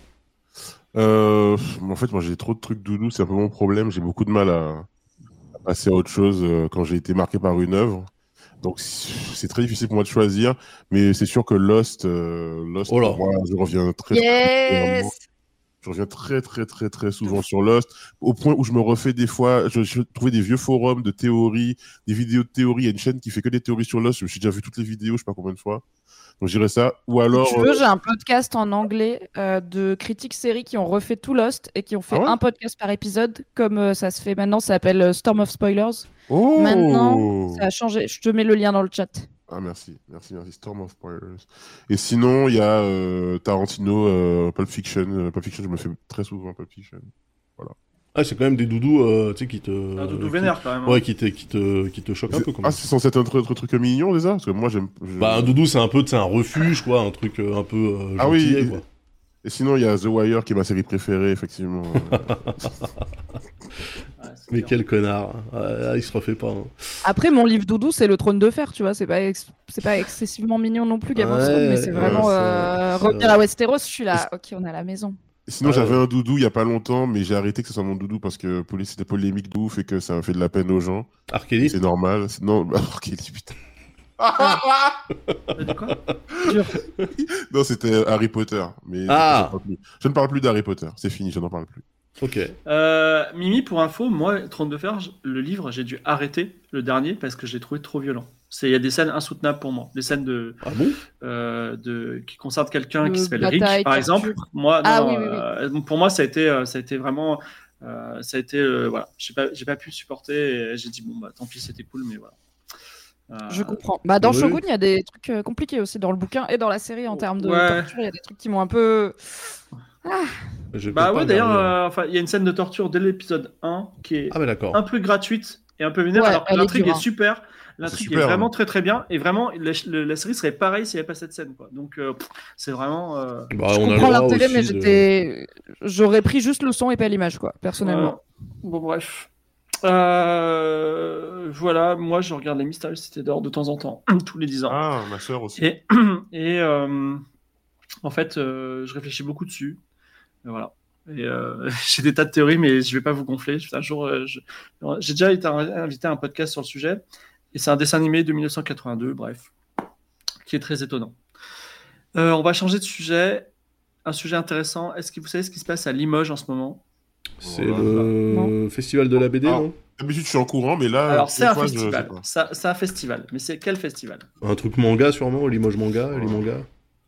C: Euh, en fait, moi, j'ai trop de trucs doudou, c'est un peu mon problème. J'ai beaucoup de mal à, à passer à autre chose euh, quand j'ai été marqué par une œuvre. Donc, c'est très difficile pour moi de choisir, mais c'est sûr que Lost, euh, Lost,
A: Oh là.
C: pour moi, je reviens très, très,
D: Yes.
C: je reviens très, très, très, très souvent sur Lost, au point où je me refais des fois, je, je trouvais des vieux forums de théories, des vidéos de théories. Il y a une chaîne qui fait que des théories sur Lost. Je me suis déjà vu toutes les vidéos, je sais pas combien de fois. Donc, je dirais ça. Ou alors.
D: Si tu veux, j'ai un podcast en anglais euh, de critiques séries qui ont refait tout Lost et qui ont fait
C: Ah ouais
D: un podcast par épisode, comme euh, ça se fait maintenant. Ça s'appelle euh, Storm of Spoilers.
C: Oh
D: Maintenant, ça a changé. Je te mets le lien dans le chat.
C: Ah, merci, merci, merci. Storm of Spoilers. Et sinon, il y a euh, Tarantino, euh, Pulp Fiction. Euh, Pulp Fiction, je me fais très souvent Pulp Fiction.
A: Ah, c'est quand même des doudous, euh, tu sais, qui te...
B: Un doudou
A: qui-
B: vénère quand même. hein.
A: Ouais, qui te, qui te, qui te choquent un peu, comme
C: Ah, c'est censé être un truc, un truc mignon, déjà? Parce que moi, j'aime. je-
A: Bah, un doudou, c'est un peu, tu sais, un refuge, quoi, un truc euh, un peu euh,
C: Ah oui,
A: gentillé,
C: et-
A: quoi.
C: Et sinon, il y a The Wire, qui est ma série préférée, effectivement.
B: Ouais, c'est
A: Mais
B: bien.
A: quel connard. Ah, il se refait pas. hein.
D: Après, mon livre doudou, c'est le Trône de Fer, tu vois. C'est pas, ex- c'est pas excessivement mignon non plus, Game of
A: Ouais,
D: Thrones, mais c'est
A: ouais,
D: vraiment
A: c'est-
D: euh,
A: c'est
D: revenir
A: vrai.
D: à Westeros. Je suis là, ok, on est à la maison.
C: Et sinon,
A: Ah,
C: j'avais
A: ouais.
C: un doudou il y a pas longtemps, mais j'ai arrêté que ce soit mon doudou parce que poli- c'était polémique de ouf et que ça a fait de la peine aux gens. Et
A: Arkeli.
C: c'est normal. C'est- Non, bah, ok, putain.
B: T'as dit quoi?
C: Non, c'était Harry Potter. Mais
A: Ah.
C: je, ne parle plus. Je ne parle plus d'Harry Potter. C'est fini, je n'en parle plus.
A: Ok.
B: Euh, Mimi, pour info, moi, Trône de Fer, je- le livre, j'ai dû arrêter le dernier parce que je l'ai trouvé trop violent. C'est- Il y a des scènes insoutenables pour moi. Des scènes de,
A: Ah bon?
B: euh, de, qui concernent quelqu'un
D: De
B: qui s'appelle
D: bataille,
B: Rick, par
D: torture.
B: exemple. Moi,
D: Ah
B: non,
D: oui, oui, oui.
B: euh, donc pour moi, ça a été, euh, ça a été vraiment. euh, ça a été. euh, voilà. J'ai pas, j'ai pas pu supporter. Et j'ai dit, bon, bah tant pis, c'était cool, mais voilà. Euh,
D: Je comprends. Bah, dans
A: oui.
D: Shogun, il y a des trucs euh, compliqués aussi dans le bouquin et dans la série en termes de
B: Ouais.
D: torture. Il y a des trucs qui m'ont un peu.
A: Je peux
B: Bah
A: pas
B: ouais, d'ailleurs,
A: regarder.
B: euh, enfin, il y a une scène de torture dès l'épisode un qui est
A: Ah, bah d'accord.
B: un peu gratuite et un peu vénère,
D: Ouais,
B: alors que
D: elle est
B: l'intrigue
D: dure,
B: est
D: hein.
B: super. L'intrigue est
C: super,
B: vraiment
C: hein.
B: très très bien et vraiment la, le- la série serait pareille s'il n'y avait pas cette scène, quoi. Donc euh, pff, c'est vraiment. euh,
A: Bah,
D: Je
A: on a le
D: comprends
A: droit
D: l'intérêt,
A: aussi
D: mais
A: de-
D: j'étais. J'aurais pris juste le son et pas l'image, quoi, personnellement.
B: ouais. Bon bref. Euh, Voilà, moi je regarde les Mystérieuses Cités d'Or de temps en temps, tous les dix ans.
C: Ah, ma soeur aussi.
B: Et, et euh, en fait, euh, je réfléchis beaucoup dessus. Et voilà. Et euh, j'ai des tas de théories, mais je vais pas vous gonfler. Un jour, euh, je- j'ai déjà été invité à un podcast sur le sujet. Et c'est un dessin animé de mille neuf cent quatre-vingt-deux, bref, qui est très étonnant. Euh, on va changer de sujet. Un sujet intéressant. Est-ce que vous savez ce qui se passe à Limoges en ce moment?
A: C'est
C: Voilà.
A: le festival de la B D,
C: Ah.
A: non?
C: D'habitude, je suis en courant, mais là.
B: Alors,
C: des
B: c'est un
C: fois, je- je sais
B: festival.
C: pas.
B: Ça- C'est un festival. Mais c'est quel festival?
A: Un truc manga, sûrement, Limoges manga,
C: Ouais.
A: les mangas.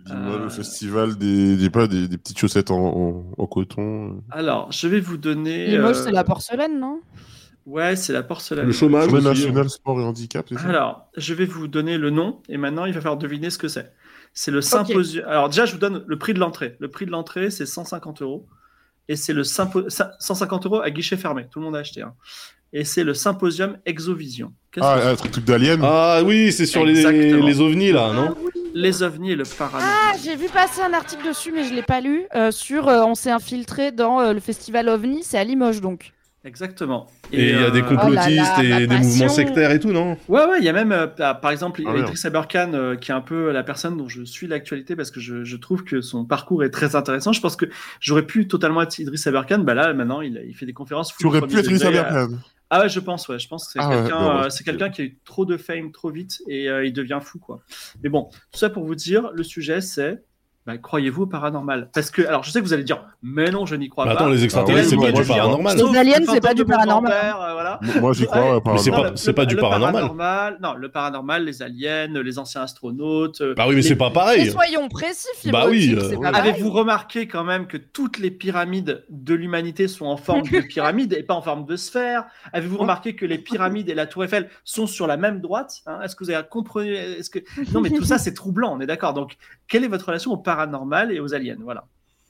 C: Dis-moi,
B: Euh,
C: le festival des, des, pas, des, des petites chaussettes en, en, en coton.
B: Alors, je vais vous donner.
D: Limoges,
B: euh,
D: c'est la porcelaine, non?
B: Ouais, c'est la porcelaine.
A: Le chômage
C: Journée
A: aussi.
C: nationale sport et handicap, c'est ça?
B: Alors, je vais vous donner le nom et maintenant il va falloir deviner ce que c'est. C'est le symposium. Alors, déjà, je vous donne le prix de l'entrée. Le prix de l'entrée, c'est cent cinquante euros. Et c'est le sympo... cent cinquante euros à guichet fermé. Tout le monde a acheté. Hein. Et c'est le symposium Exovision. Qu'est-ce
C: Ah,
B: que
C: un
B: c'est
C: truc, truc d'alien?
A: Ah oui, c'est sur les,
B: Exactement.
A: les ovnis là, non?
B: Les ovnis et le paranormal.
D: Ah, j'ai vu passer un article dessus, mais je l'ai pas lu. euh, sur, euh, on s'est infiltré dans euh, le festival OVNI, c'est à Limoges donc.
B: Exactement.
A: Et il y a
B: euh,
A: des complotistes
D: Oh là là,
A: et
D: ma
A: des
D: passion.
A: mouvements sectaires et tout, non?
B: Ouais, ouais, il y a même, euh, par exemple,
C: Ah,
B: Idriss Aberkan, euh, qui est un peu la personne dont je suis l'actualité parce que je, je trouve que son parcours est très intéressant. Je pense que j'aurais pu totalement être Idriss Aberkan. Bah là, maintenant, il, il fait des conférences.
C: Tu aurais
B: full
C: pu être
B: premier
C: Idriss
B: degré, euh,
C: Aberkan.
B: Ah ouais, je pense, ouais. Je pense que c'est
C: Ah ouais,
B: quelqu'un,
C: bah ouais,
B: euh, c'est quelqu'un qui a eu trop de fame trop vite et euh, il devient fou, quoi. Mais bon, tout ça pour vous dire, le sujet, c'est bah, croyez-vous au paranormal? Parce que, alors, je sais que vous allez dire, mais non, je n'y crois
A: Bah
B: pas.
A: attends, les extraterrestres,
C: Ah
A: c'est
C: oui,
A: pas
C: moi,
A: du
C: j'y crois.
A: paranormal.
D: Les
B: Sauf
D: aliens,
B: le
D: c'est pas
B: fantôme
D: du
B: de mon
D: paranormal.
B: grand-père, euh, voilà.
C: Moi, j'y crois, ouais,
A: Mais c'est
C: paranormal.
A: pas- c'est pas du
B: le
A: paranormal.
B: paranormal. Non, le paranormal, les aliens, les anciens astronautes. euh,
A: Bah oui, mais
B: les-
A: c'est pas
D: Mais
A: pareil.
D: soyons précis,
A: Bah oui,
D: Fibrotique,
A: euh,
D: c'est
C: ouais.
D: pas pareil.
B: Avez-vous remarqué quand même que toutes les pyramides de l'humanité sont en forme de pyramide et pas en forme de sphère? Avez-vous remarqué que les pyramides et la tour Eiffel sont sur la même droite? Hein? Est-ce que vous avez compris? Est-ce que... Non, mais tout ça, c'est troublant, on est d'accord. Donc, quelle est votre relation au paranormal et aux aliens? Voilà.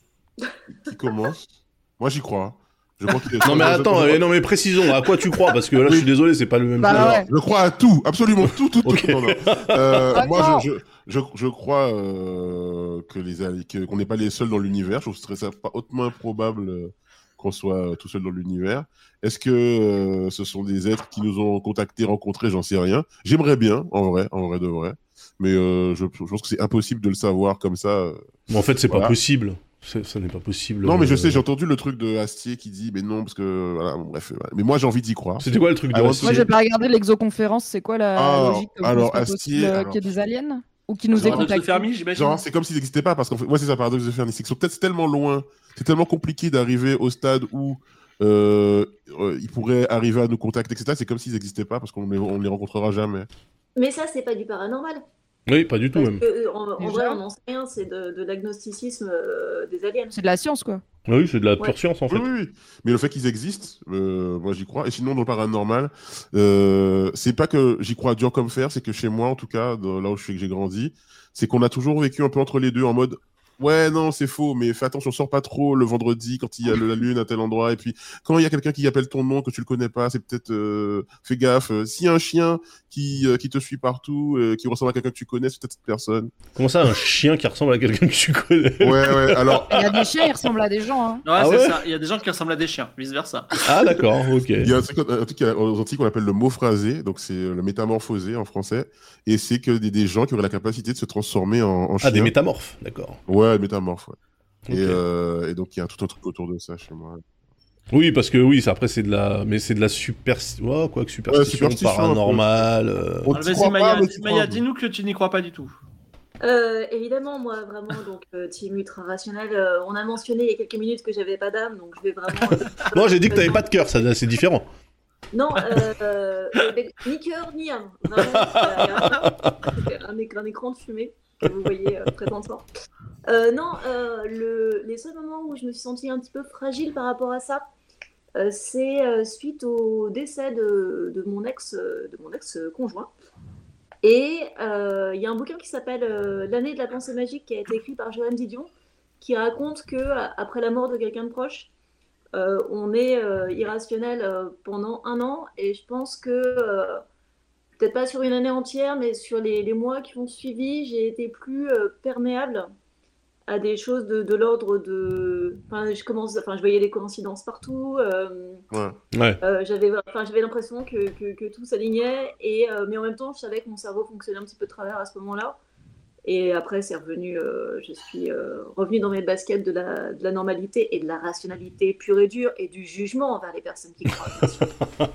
C: Qui commence? Moi, j'y crois. Je crois qu'il est-
A: Non mais
C: je-
A: attends,
C: je-
A: euh, non mais précisons, à quoi tu crois? Parce que là, je suis désolé, c'est pas le même
D: Bah
A: chose.
D: ouais.
C: Je crois à tout, absolument tout, tout, tout.
A: Ok.
C: Non, non. Euh,
D: D'accord.
C: moi, je, je, je, je crois euh, que les ali- que- qu'on n'est pas les seuls dans l'univers. Je trouve ça pas hautement improbable euh, qu'on soit euh, tout seul dans l'univers. Est-ce que euh, ce sont des êtres qui nous ont contactés, rencontrés? J'en sais rien. J'aimerais bien, en vrai, en vrai de vrai. Mais euh, je, je pense que c'est impossible de le savoir comme ça. euh.
A: Mais en fait, c'est
C: Voilà.
A: pas possible. C'est- Ça n'est pas possible.
C: Non, mais je
A: euh,
C: sais, j'ai entendu le truc de Astier qui dit, mais non, parce que voilà, bon, bref. voilà. Mais moi, j'ai envie d'y croire.
A: C'était quoi le truc de
C: Ah, moi,
A: Astier
D: Moi, j'ai pas regardé l'exoconférence. C'est quoi la
C: Ah,
D: logique comme
C: alors,
D: quoi c'est pas
C: Astier,
D: possible, euh,
C: alors-
D: qu'il y ait des aliens ou qui nous aient
B: Paradoxe de
D: contactés.
B: Fermi, j'imagine.
C: Genre, c'est comme s'ils n'existaient pas, parce qu'en fait, moi, c'est ça, paradoxe de Fermi, c'est qu'ils sont peut-être tellement loin, c'est tellement compliqué d'arriver au stade où euh, euh, ils pourraient arriver à nous contacter, et cetera. C'est comme s'ils n'existaient pas, parce qu'on ne les, on les rencontrera jamais.
E: Mais ça, c'est pas du paranormal.
A: Oui, pas du tout
E: Parce
A: même.
E: que, euh, en, en
D: Déjà.
E: vrai, on n'en sait rien, c'est de, de l'agnosticisme euh, des aliens.
D: C'est de la science, quoi.
A: Oui, c'est de la pure
E: Ouais.
A: science en
C: Oui,
A: fait.
C: oui, oui. Mais le fait qu'ils existent, euh, moi, j'y crois. Et sinon, dans le paranormal, euh, c'est pas que j'y crois dur comme fer, c'est que chez moi, en tout cas, dans- là où je suis, que j'ai grandi, c'est qu'on a toujours vécu un peu entre les deux, en mode ouais, non, c'est faux, mais fais attention, sors pas trop le vendredi quand il y a le- la lune à tel endroit. Et puis, quand il y a quelqu'un qui appelle ton nom, que tu le connais pas, c'est peut-être. Euh, fais gaffe. Euh, S'il y a un chien qui, euh, qui te suit partout, euh, qui ressemble à quelqu'un que tu connais, c'est peut-être cette personne.
A: Comment ça, un chien qui ressemble à quelqu'un que tu connais?
C: Ouais, ouais, alors.
D: Il y a des chiens, ils ressemblent à des gens. Hein.
B: Ouais,
A: Ah
B: c'est
A: ouais
B: ça. Il y a des gens qui ressemblent à des chiens, vice versa.
A: Ah d'accord, ok.
C: Il y a un truc, un truc qui a- aux Antilles qu'on appelle le mot phrasé, donc c'est euh, le métamorphosé en français, et c'est que des, des gens qui auraient la capacité de se transformer en, en chien.
A: Ah, des métamorphes, d'accord.
C: Ouais, métamorphe, ouais.
A: Ok.
C: Et, euh, et donc il y a tout un truc autour de ça chez moi.
A: Oui, parce que oui, ça, après c'est de la, mais c'est de la super, ouais, quoi que superstition,
C: superstition,
A: paranormale. euh.
C: On
B: Alors,
C: t'y
B: Vas-y,
C: croit pas,
B: Maya,
C: mais tu
B: Maya
C: crois.
B: dis-nous que tu n'y crois pas du tout.
E: Euh, évidemment, moi, vraiment, donc, euh, team ultra rationnel. euh, on a mentionné il y a quelques minutes que j'avais pas d'âme, donc je vais vraiment. euh,
A: Non, j'ai dit que t'avais pas de cœur, ça, c'est différent.
E: Non, euh, euh, ni cœur ni âme. Vraiment, c'est un, un éc- un écran de fumée que vous voyez euh, présentement. Euh, non, euh, le, les seuls moments où je me suis sentie un petit peu fragile par rapport à ça, euh, c'est euh, suite au décès de, de mon ex, euh, de mon ex-conjoint. Et euh, il y a un bouquin qui s'appelle euh, L'année de la pensée magique qui a été écrit par Joanne Didion, qui raconte que a- après la mort de quelqu'un de proche, euh, on est euh, irrationnel euh, pendant un an. Et je pense que euh, peut-être pas sur une année entière, mais sur les, les mois qui ont suivi, j'ai été plus euh, perméable à des choses de, de l'ordre de. Enfin, je commence, enfin, je voyais des coïncidences partout. euh,
C: Ouais.
A: Ouais.
E: euh, j'avais, enfin, j'avais l'impression que, que, que tout s'alignait, et, euh, mais en même temps, je savais que mon cerveau fonctionnait un petit peu de travers à ce moment-là. Et après, c'est revenu, euh, je suis euh, revenue dans mes baskets de la, de la normalité et de la rationalité pure et dure, et du jugement envers les personnes qui croient. bien sûr.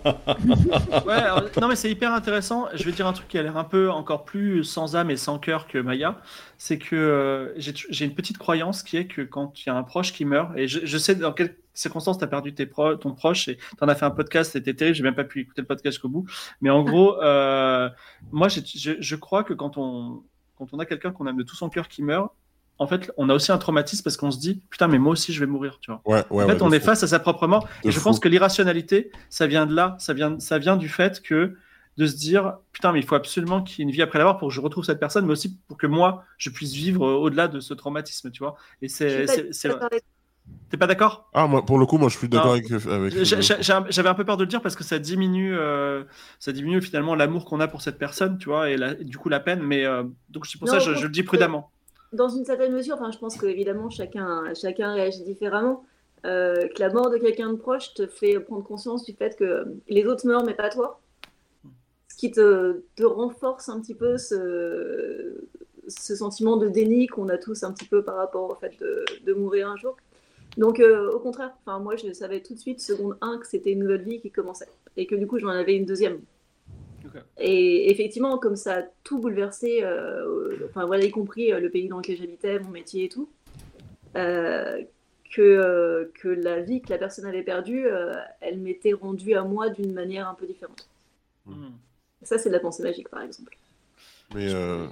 B: Ouais, alors, non mais c'est hyper intéressant. Je vais dire un truc qui a l'air un peu encore plus sans âme et sans cœur que Maya. C'est que euh, j'ai j'ai une petite croyance qui est que quand il y a un proche qui meurt, et je, je sais dans quelles circonstances tu as perdu tes pro ton proche, et tu en as fait un podcast, c'était terrible, j'ai même pas pu écouter le podcast jusqu'au bout. Mais en gros, euh, moi j'ai- je, je crois que quand on, quand on a quelqu'un qu'on aime de tout son cœur qui meurt, en fait, on a aussi un traumatisme parce qu'on se dit putain, mais moi aussi je vais mourir, tu vois.
C: Ouais, ouais,
B: en fait,
C: ouais,
B: on
C: de
B: est
C: fou.
B: face à sa propre mort.
C: De
B: Et je
C: fou.
B: pense que l'irrationalité, ça vient de là, ça vient, ça vient du fait que de se dire putain, mais il faut absolument qu'il y ait une vie après la mort pour que je retrouve cette personne, mais aussi pour que moi je puisse vivre euh, au-delà de ce traumatisme, tu vois. Et
E: Je suis
B: c'est,
E: pas
B: c'est, c'est...
E: d'accord avec-
B: T'es pas d'accord?
C: Ah, moi, pour le coup, moi, je suis d'accord
B: Non.
C: avec. avec
B: J'ai- j'ai- J'avais un peu peur de le dire parce que ça diminue, euh, ça diminue finalement l'amour qu'on a pour cette personne, tu vois, et, la, et du coup la peine. Mais euh, donc c'est pour
E: Non,
B: ça que je,
E: au
B: je le dis
E: contraire,
B: prudemment.
E: Dans une certaine mesure, enfin, je pense que évidemment chacun, chacun réagit différemment. Euh, que la mort de quelqu'un de proche te fait prendre conscience du fait que les autres meurent, mais pas toi. Ce qui te, te renforce un petit peu ce, ce sentiment de déni qu'on a tous un petit peu par rapport au fait de, de mourir un jour. Donc, euh, au contraire, enfin, moi, je savais tout de suite, seconde un, que c'était une nouvelle vie qui commençait. Et que du coup, j'en avais une deuxième.
B: Okay.
E: Et effectivement, comme ça a tout bouleversé, euh, enfin, voilà, y compris euh, le pays dans lequel j'habitais, mon métier et tout, euh, que, euh, que la vie que la personne avait perdue, euh, elle m'était rendue à moi d'une manière un peu différente.
B: Mmh.
E: Ça, c'est de la pensée magique, par exemple.
C: Mais euh...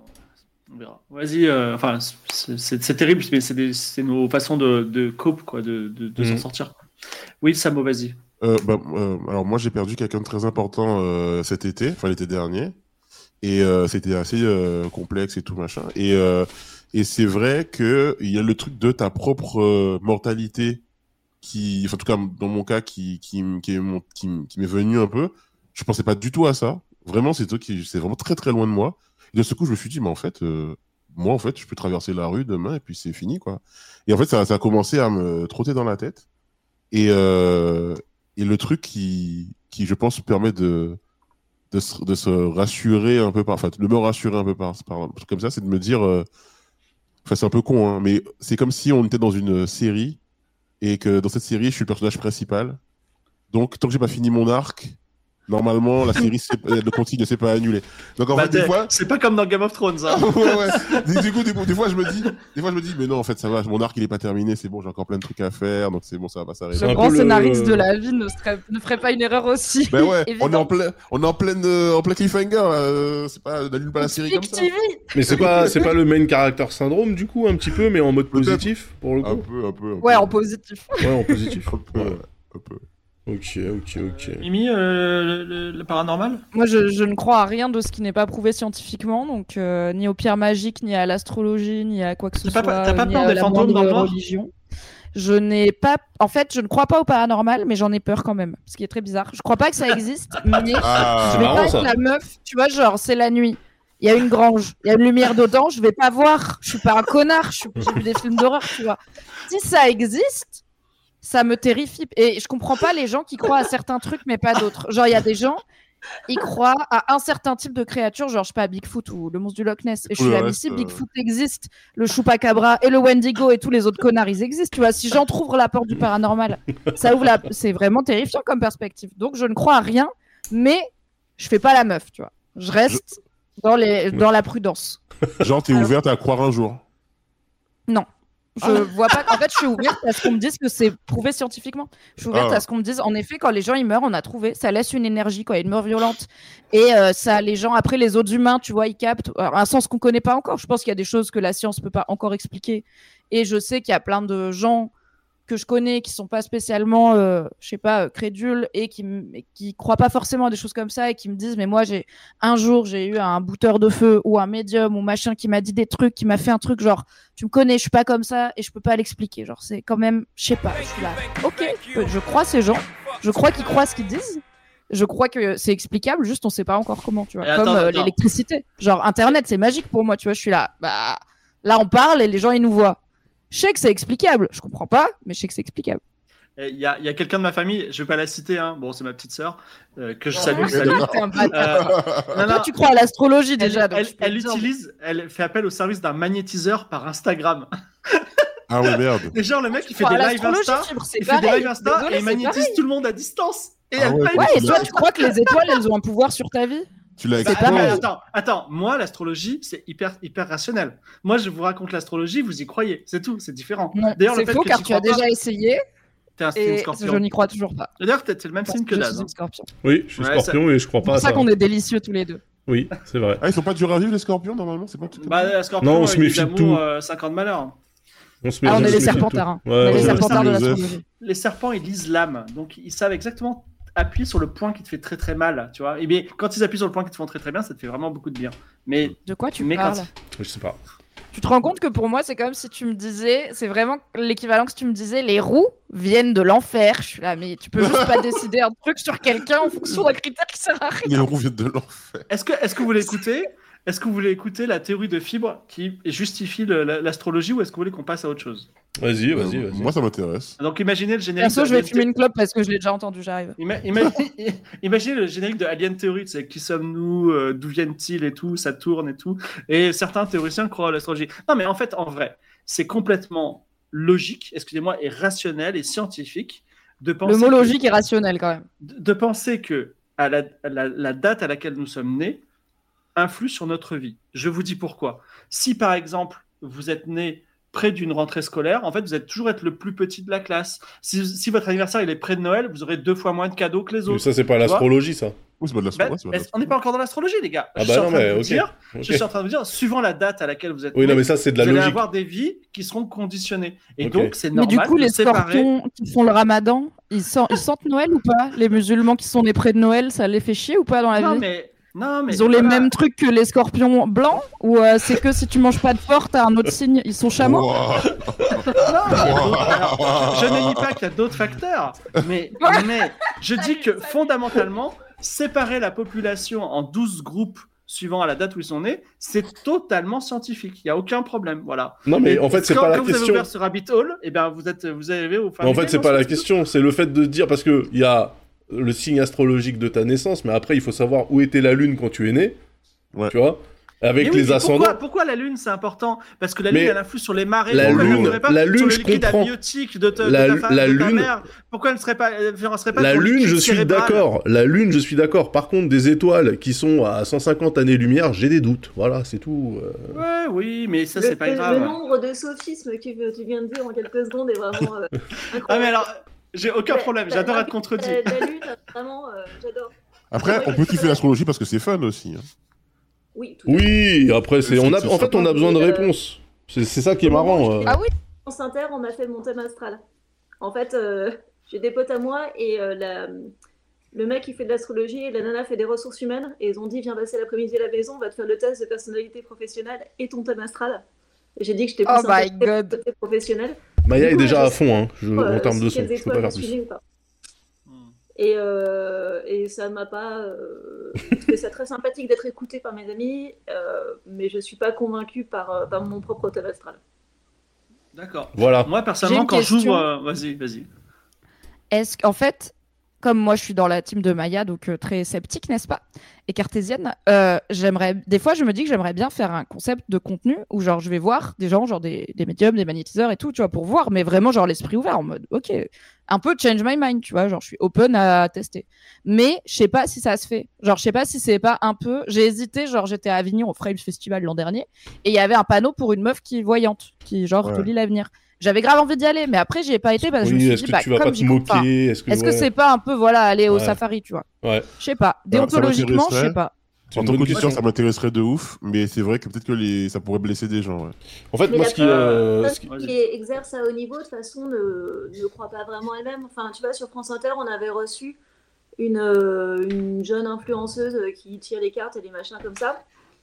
B: on verra. Vas-y, euh, enfin, c'est, c'est, c'est terrible, mais c'est, des, c'est nos façons de, de cope, quoi, de, de, de mmh. s'en sortir. Oui, Samo, vas-y.
C: Euh, bah, euh, alors moi, j'ai perdu quelqu'un de très important euh, cet été, enfin l'été dernier, et euh, c'était assez euh, complexe et tout machin. Et euh, et c'est vrai que il y a le truc de ta propre euh, mortalité qui, enfin, en tout cas dans mon cas, qui qui qui est mon, qui, qui m'est venu un peu. Je pensais pas du tout à ça. Vraiment, c'est toi qui, c'est vraiment très très loin de moi. Et de ce coup, je me suis dit, mais en fait, euh, moi, en fait, je peux traverser la rue demain et puis c'est fini, quoi. Et en fait, ça, ça a commencé à me trotter dans la tête. Et, euh, et le truc qui, qui, je pense, permet de, de, se, de se rassurer un peu par, enfin, de me rassurer un peu par, par un truc comme ça, c'est de me dire, euh, enfin, c'est un peu con, hein, mais c'est comme si on était dans une série et que dans cette série, je suis le personnage principal. Donc, tant que j'ai pas fini mon arc, normalement, la série, le continue ne s'est pas annulé. Donc en
B: bah
C: fait, des fois,
B: c'est pas comme dans Game of Thrones. Hein.
C: ouais, ouais. Du coup, du coup, des fois, je me dis, des fois, je me dis, mais non, en fait, ça va. Mon arc, il est pas terminé. C'est bon, j'ai encore plein de trucs à faire, donc c'est bon, ça va pas s'arrêter.
D: Le grand scénariste le... de la vie ne, serait, ne ferait pas une erreur aussi.
C: Ben ouais, on est en plein, on est en pleine, euh, en plein cliffhanger. Euh, c'est pas, n'annule pas la série comme ça.
A: Mais c'est pas, c'est pas le main character syndrome du coup, un petit peu, mais en mode
C: Peut-être.
A: positif pour le coup.
C: Un peu, un peu. Un
D: ouais,
C: peu.
D: en positif.
A: Ouais, en positif.
C: un peu, ouais, un peu.
A: Ok, ok, ok.
B: Mimi, euh, le, le paranormal ?
D: Moi, je, je ne crois à rien de ce qui n'est pas prouvé scientifiquement, donc euh, ni aux pierres magiques, ni à l'astrologie, ni à quoi que ce
B: t'as
D: soit.
B: Pas, t'as pas
D: ni
B: peur
D: à
B: des
D: la
B: fantômes dans le noir ?
D: Religion. Je n'ai pas. En fait, je ne crois pas au paranormal, mais j'en ai peur quand même, ce qui est très bizarre. Je crois pas que ça existe, mais
C: Ah,
D: je vais
A: marrant,
D: pas être
A: ça.
D: la meuf. Tu vois, genre, c'est la nuit. Il y a une grange, il y a une lumière dedans, je vais pas voir. Je suis pas un connard. Je suis... J'ai vu des films d'horreur, tu vois. Si ça existe. Ça me terrifie. Et je comprends pas les gens qui croient à certains trucs, mais pas d'autres. Genre, il y a des gens, ils croient à un certain type de créature, genre, je sais pas, Bigfoot ou le monstre du Loch Ness. Et je suis là, mais si Bigfoot existe, le Chupacabra et le Wendigo et tous les autres connards, ils existent. Tu vois, si j'entrouvre la porte du paranormal, ça ouvre la... C'est vraiment terrifiant comme perspective. Donc, je ne crois à rien, mais je fais pas la meuf, tu vois. Je reste je... dans, les... dans la prudence.
C: Genre, t'es Alors... ouverte à croire un jour ?
D: Non. Je ah. vois pas qu'en fait, je suis ouverte à ce qu'on me dise que c'est prouvé scientifiquement. Je suis ouverte ah. à ce qu'on me dise, en effet, quand les gens ils meurent, on a trouvé, ça laisse une énergie, quoi, une mort violente. Et euh, ça, les gens, après, les autres humains, tu vois, ils captent alors, un sens qu'on connaît pas encore. Je pense qu'il y a des choses que la science peut pas encore expliquer. Et je sais qu'il y a plein de gens que je connais qui sont pas spécialement, euh, je sais pas, euh, crédules et qui, m- qui croient pas forcément à des choses comme ça et qui me disent, mais moi, j'ai un jour, j'ai eu un bouteur de feu ou un médium ou machin qui m'a dit des trucs, qui m'a fait un truc genre, tu me connais, je suis pas comme ça et je peux pas l'expliquer. Genre, c'est quand même, je sais pas, je suis là. Ok, je crois ces gens, je crois qu'ils croient ce qu'ils disent. Je crois que c'est explicable, juste on sait pas encore comment, tu vois.
B: Et
D: Comme
B: attends,
D: euh,
B: attends.
D: l'électricité. Genre, Internet, c'est magique pour moi, tu vois. Je suis là, bah, là, on parle et les gens, ils nous voient. Je sais que c'est explicable. Je comprends pas, mais je sais que c'est explicable.
B: Il y a, y a quelqu'un de ma famille, je vais pas la citer, hein. Bon, c'est ma petite sœur, euh, que je salue. salut.
D: T'es un bâtard.
B: Euh, non,
D: Toi,
B: non,
D: tu crois à l'astrologie
B: elle,
D: déjà. donc
B: elle,
D: je peux
B: elle
D: te dire.
B: utilise, elle fait appel au service d'un magnétiseur par Instagram.
C: Ah ouais, merde.
B: Et genre, le mec, il fait
D: crois
B: des
D: à
B: lives
D: l'astrologie,
B: Insta,
D: Fibre, c'est
B: il fait des
D: pareil.
B: lives Insta
D: Désolée,
B: et il
D: c'est
B: magnétise
D: pareil.
B: tout le monde à distance. Et
C: Ah
B: elle
C: ouais,
B: paye.
D: Ouais, et
C: Tu
D: toi,
C: l'as-
D: tu crois que les étoiles, elles ont un pouvoir sur ta vie?
C: Tu l'as
D: C'est
B: Ah,
C: exposé.
B: mais
D: pareil.
B: attends, attends, moi, l'astrologie, c'est hyper, hyper rationnel. Moi, je vous raconte l'astrologie, vous y croyez, c'est tout, c'est différent.
D: Non,
B: D'ailleurs, le
D: c'est
B: fait
D: faux
B: que
D: car
B: j'y
D: tu as
B: crois pas,
D: déjà essayé
B: t'es un, t'es une
D: et
B: scorpion.
D: je n'y crois toujours pas.
B: D'ailleurs, t'es t'es le même
D: Parce
B: signe
D: que
B: que
D: je
B: Daz.
D: suis
B: hein.
D: une scorpion.
A: Oui, je suis
B: Ouais,
A: scorpion et je crois
D: C'est
A: pas
D: pour
A: à
D: ça
A: ça.
D: qu'on est délicieux tous les deux.
A: Oui, c'est vrai.
C: Ah, ils sont pas durs à vivre, les scorpions, normalement? C'est pas tout comme ça
B: Bah, Scorpion,
A: Non, on se
B: il
A: méfie
B: est
A: de
B: d'amour,
A: tout.
B: euh, cinquante malheurs.
A: On se
D: Ah, on
A: met-
D: est
A: se
D: les
A: méfie de
D: serpentards.
A: tout.
D: hein.
A: Ouais,
D: On est
A: ouais,
D: les
B: ouais.
D: serpentards de
C: Joseph.
D: l'astrologie.
B: Les serpents, ils lisent l'âme. Donc, ils savent exactement appuyer sur le point qui te fait très très mal, tu vois. Et bien, quand ils appuient sur le point qui te font très très bien, ça te fait vraiment beaucoup de bien. Mais,
D: De quoi tu
B: mais quand...
D: parles
A: Je sais pas.
D: Tu te rends compte que pour moi, c'est comme si tu me disais, c'est vraiment l'équivalent que si tu me disais, les roues viennent de l'enfer. Je suis là, mais tu peux juste pas décider un truc sur quelqu'un en fonction d'un critère qui sert à rien.
C: Les roues viennent de l'enfer.
B: Est-ce que, est-ce que vous voulez écouter Est-ce que vous voulez écouter la théorie de Fibre qui justifie le- la- l'astrologie ou est-ce que vous voulez qu'on passe à autre chose?
A: Vas-y, vas-y,
C: Euh,
A: vas-y.
C: Moi, ça m'intéresse.
B: Donc, imaginez le générique.
D: Perso,
B: de
D: je vais
B: Alien
D: fumer une clope parce que je l'ai déjà entendu, j'arrive.
B: Ima- ima- Imaginez le générique de Alien Theory, tu sais, qui sommes-nous, euh, d'où viennent-ils et tout, ça tourne et tout. Et certains théoriciens croient à l'astrologie. Non, mais en fait, en vrai, c'est complètement logique, excusez-moi, et rationnel et scientifique de penser.
D: Le mot
B: que-
D: logique est rationnel quand même.
B: de de penser que à la, à la- la date à laquelle nous sommes nés influe sur notre vie. Je vous dis pourquoi. Si par exemple vous êtes né près d'une rentrée scolaire, en fait vous êtes toujours être le plus petit de la classe. Si, si votre anniversaire il est près de Noël, vous aurez deux fois moins de cadeaux que les
A: Mais
B: autres.
A: ça, c'est pas
B: Tu vois
A: l'astrologie, ça.
C: Oui, c'est pas de la
B: Ben,
C: ouais, c'est pas de
B: est-ce- on n'est pas encore dans l'astrologie, les gars.
A: Ah
B: je,
A: bah
B: suis
A: non,
B: en train de
A: mais
B: vous
A: ok.
B: dire,
A: Ok.
B: je suis en train de vous dire, suivant la date à laquelle vous êtes
A: Oui,
B: né,
A: non, mais ça, c'est de la
B: vous allez
A: logique.
B: avoir des vies qui seront conditionnées. Et
A: Ok.
B: donc, c'est
D: Mais
B: normal
D: du coup,
B: de
D: les
B: séparer.
D: scorpions qui font le ramadan, ils, sent- ils sentent Noël ou pas? Les musulmans qui sont nés près de Noël, ça les fait chier ou pas dans la
B: Non,
D: vie?
B: mais... Non, mais
D: Ils ont les
B: voilà.
D: mêmes trucs que les scorpions blancs? Ou euh, c'est que si tu manges pas de porc, t'as un autre signe? Ils sont chameaux?
C: Ouah.
B: Non, mais bon, alors, je ne dis pas qu'il y a d'autres facteurs, mais, mais je dis que fondamentalement, séparer la population en douze groupes suivant à la date où ils sont nés, c'est totalement scientifique. Il n'y a aucun problème. Voilà.
A: Non, mais
B: Et
A: en fait, c'est
B: quand,
A: pas la
B: quand vous avez
A: question.
B: ouvert ce rabbit hole, eh ben, vous, êtes, vous arrivez au fin
A: En
B: du
A: fait,
B: game,
A: c'est
B: non,
A: pas la
B: tout.
A: question. C'est le fait de dire, parce que il y a le signe astrologique de ta naissance, mais après, il faut savoir où était la lune quand tu es né.
C: Ouais.
A: Tu vois? Avec
B: Mais oui,
A: les
B: mais
A: ascendants.
B: pourquoi, pourquoi la Lune c'est important? Parce que la
A: Mais
B: Lune elle influe sur les marées.
A: la
B: Pourquoi elle
A: Lune-
B: n'influerait pas
A: la
B: sur
A: Lune,
B: le
A: je
B: liquide
A: comprends.
B: amniotique de, ta-
A: La-
B: de ta femme,
A: la
B: de ta
A: Lune-
B: mère? Pourquoi elle ne serait pas, elle serait pas
A: La
B: sur le
A: Lune,
B: liquide
A: je suis
B: cérébral?
A: d'accord. La Lune, je suis d'accord. Par contre, des étoiles qui sont à cent cinquante années-lumière, j'ai des doutes. Voilà, c'est tout. euh.
B: Ouais, oui, mais ça
E: Le,
B: c'est pas
E: le-
B: grave.
E: le nombre de sophismes que tu viens de dire en quelques secondes est vraiment euh, incroyable.
B: Ah mais alors, j'ai aucun
E: Ouais,
B: problème.
E: la-
B: J'adore
E: la-
B: être contredit.
E: La, la lune, vraiment, euh, j'adore.
C: Après, on peut kiffer l'astrologie parce que c'est fun aussi. hein.
E: Oui, tout à fait.
A: Oui, après, c'est, on a,
C: C'est
A: en fait, on a besoin de
E: Euh,
A: réponses. C'est, c'est ça qui est
E: au moment où
A: marrant.
E: j'étais
A: euh.
D: Ah oui.
E: En France Inter, on m'a fait mon thème astral. En fait, euh, j'ai des potes à moi et euh, la- le mec qui fait de l'astrologie et la nana fait des ressources humaines et ils ont dit viens passer l'après-midi à la maison, on va te faire le test de personnalité professionnelle et ton thème astral. Et j'ai dit que j'étais plus
D: Oh my
E: intéressée par
D: God.
E: le côté professionnel.
A: Maya
E: Du
A: est
E: coup,
A: déjà
E: je
A: à
E: sais
A: fond, hein, je-
E: Euh,
A: en termes de
E: si
A: son.
E: quelles
A: Je peux pas
E: étoiles
A: faire
E: je suis
A: plus.
E: née ou pas.
B: Hmm.
E: Et, euh, et ça m'a pas euh, j'ai trouvé ça très sympathique d'être écoutée par mes amis, euh, mais je suis pas convaincue par, euh, par mon propre thème astral.
B: D'accord.
A: Voilà.
B: Moi
D: J'ai
B: personnellement,
D: une
B: quand
D: question.
B: j'ouvre, euh, vas-y, vas-y.
D: Est-ce qu'en fait, comme moi je suis dans la team de Maya, donc euh, très sceptique, n'est-ce pas? Et cartésienne, euh, j'aimerais, des fois je me dis que j'aimerais bien faire un concept de contenu où genre je vais voir des gens, genre des, des médiums, des magnétiseurs et tout, tu vois, pour voir, mais vraiment genre l'esprit ouvert en mode, ok, un peu change my mind, tu vois, genre je suis open à tester. Mais je sais pas si ça se fait. Genre je sais pas si c'est pas un peu, j'ai hésité, genre j'étais à Avignon au Frames Festival l'an dernier et il y avait un panneau pour une meuf qui est voyante, qui genre
C: Ouais.
D: te lit l'avenir. J'avais grave envie d'y aller, mais après j'y ai pas été parce que je me
A: Oui,
D: suis
A: est-ce
D: dit,
A: que
D: bah,
A: tu vas
D: comme
A: pas te
D: j'y crois pas,
A: moquer? Est-ce que,
D: est-ce que
A: ouais.
D: c'est pas un peu, voilà, aller au
A: Ouais.
D: safari, tu vois?
A: Ouais.
D: Je sais pas.
C: Alors, ça
D: Déontologiquement, je sais
C: m'intéresserait.
D: pas.
A: C'est
C: En
A: une
C: tant
A: bonne
C: qu'auditeur,
A: question.
C: ça m'intéresserait de ouf, mais c'est vrai que peut-être que les... ça pourrait blesser des gens. Ouais.
A: En fait,
E: Mais
A: moi,
E: la
A: ce qui, euh,
E: personne
A: ce qui-
B: Vas-y.
E: qui exerce à haut niveau, de toute façon, ne, ne croit pas vraiment elle-même. Enfin, tu vois, sur France Inter, on avait reçu une, euh, une jeune influenceuse qui tire les cartes et des machins comme ça,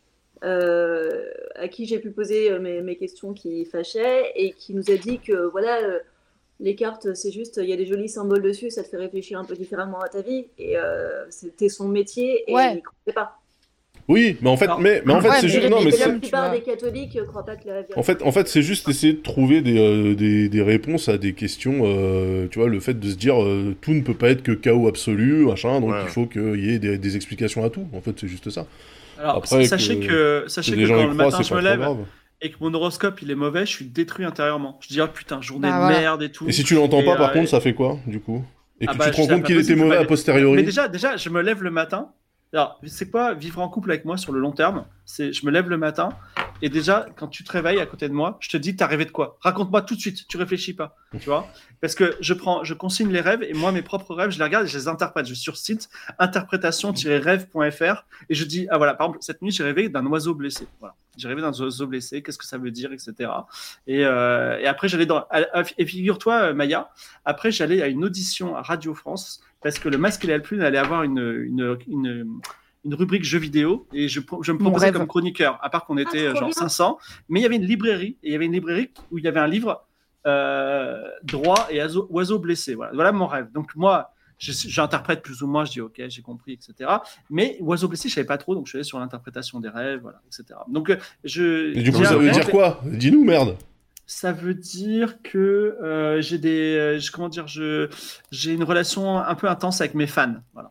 E: euh, à qui j'ai pu poser euh, mes, mes questions qui fâchaient et qui nous a dit que, voilà, euh, les cartes, c'est juste, il y a des jolis symboles dessus, ça te fait réfléchir un peu différemment à ta vie. Et euh, c'était son métier et
D: Ouais.
E: il ne croyait pas.
A: Oui, mais en fait,
B: Alors-
A: mais, mais en fait,
D: Ouais,
A: c'est
D: mais
A: juste,
D: les
A: non, mais
D: médiums,
A: c'est,
E: La
D: tu
E: plupart
D: vois.
E: des catholiques ne croient pas que la vie.
A: en fait, en fait, c'est juste essayer de trouver des, euh, des, des réponses à des questions. euh, tu vois, le fait de se dire euh, tout ne peut pas être que chaos absolu, machin, donc
C: Ouais.
A: il faut qu'il y ait des, des explications à tout. En fait, c'est juste ça.
B: Alors,
A: Après,
B: sachez
A: que-
B: que,
A: Si
B: sachez
A: les
B: que
A: gens
B: quand
A: y
B: le
A: croient,
B: matin
A: c'est
B: je
A: pas
B: me
A: trop
B: lève
A: grave.
B: et que mon horoscope il est mauvais, je suis détruit intérieurement. Je dis ah putain, journée
D: Bah,
B: de
D: voilà.
B: merde et tout.
A: Et si tu l'entends
B: Et,
A: pas, par
B: euh,
A: contre, ça fait quoi, du coup? Et que
B: Ah
A: tu
B: bah,
A: te rends
B: c'est
A: compte
B: pas
A: qu'il était
B: possible,
A: mauvais
B: bah,
A: a posteriori?
B: Mais déjà, déjà, je me lève le matin. Alors, c'est quoi vivre en couple avec moi sur le long terme? C'est, je me lève le matin Et déjà, quand tu te réveilles à côté de moi, je te dis, t'as rêvé de quoi? Raconte-moi tout de suite, tu réfléchis pas, tu vois? Parce que je prends, je consigne les rêves et moi, mes propres rêves, je les regarde et je les interprète. Je suis sur site interprétation tiret rêve point f r et je dis, ah voilà, par exemple, cette nuit, j'ai rêvé d'un oiseau blessé. Voilà. J'ai rêvé d'un oiseau blessé, qu'est-ce que ça veut dire, et cetera. Et, euh, et après, j'allais dans. Et figure-toi, Maya, après, j'allais à une audition à Radio France parce que le Masque et la Plume allait avoir une, une, une, une rubrique jeux vidéo et je, je me proposais comme chroniqueur, à part qu'on était ah, genre bien. cinq cents. Mais il y avait une librairie et il y avait une librairie où il y avait un livre euh, droit et oiseau, oiseau blessé. Voilà. Voilà mon rêve. Donc, moi. J'interprète plus ou moins, je dis ok, j'ai compris, et cetera. Mais oiseau blessé, je savais pas trop, donc je suis allé sur l'interprétation des rêves, voilà, et cetera. Donc je.
A: Et du coup, ça veut dire quoi? Dis-nous, merde.
B: Ça veut dire que euh, j'ai des, euh, comment dire, je, j'ai une relation un peu intense avec mes fans, voilà.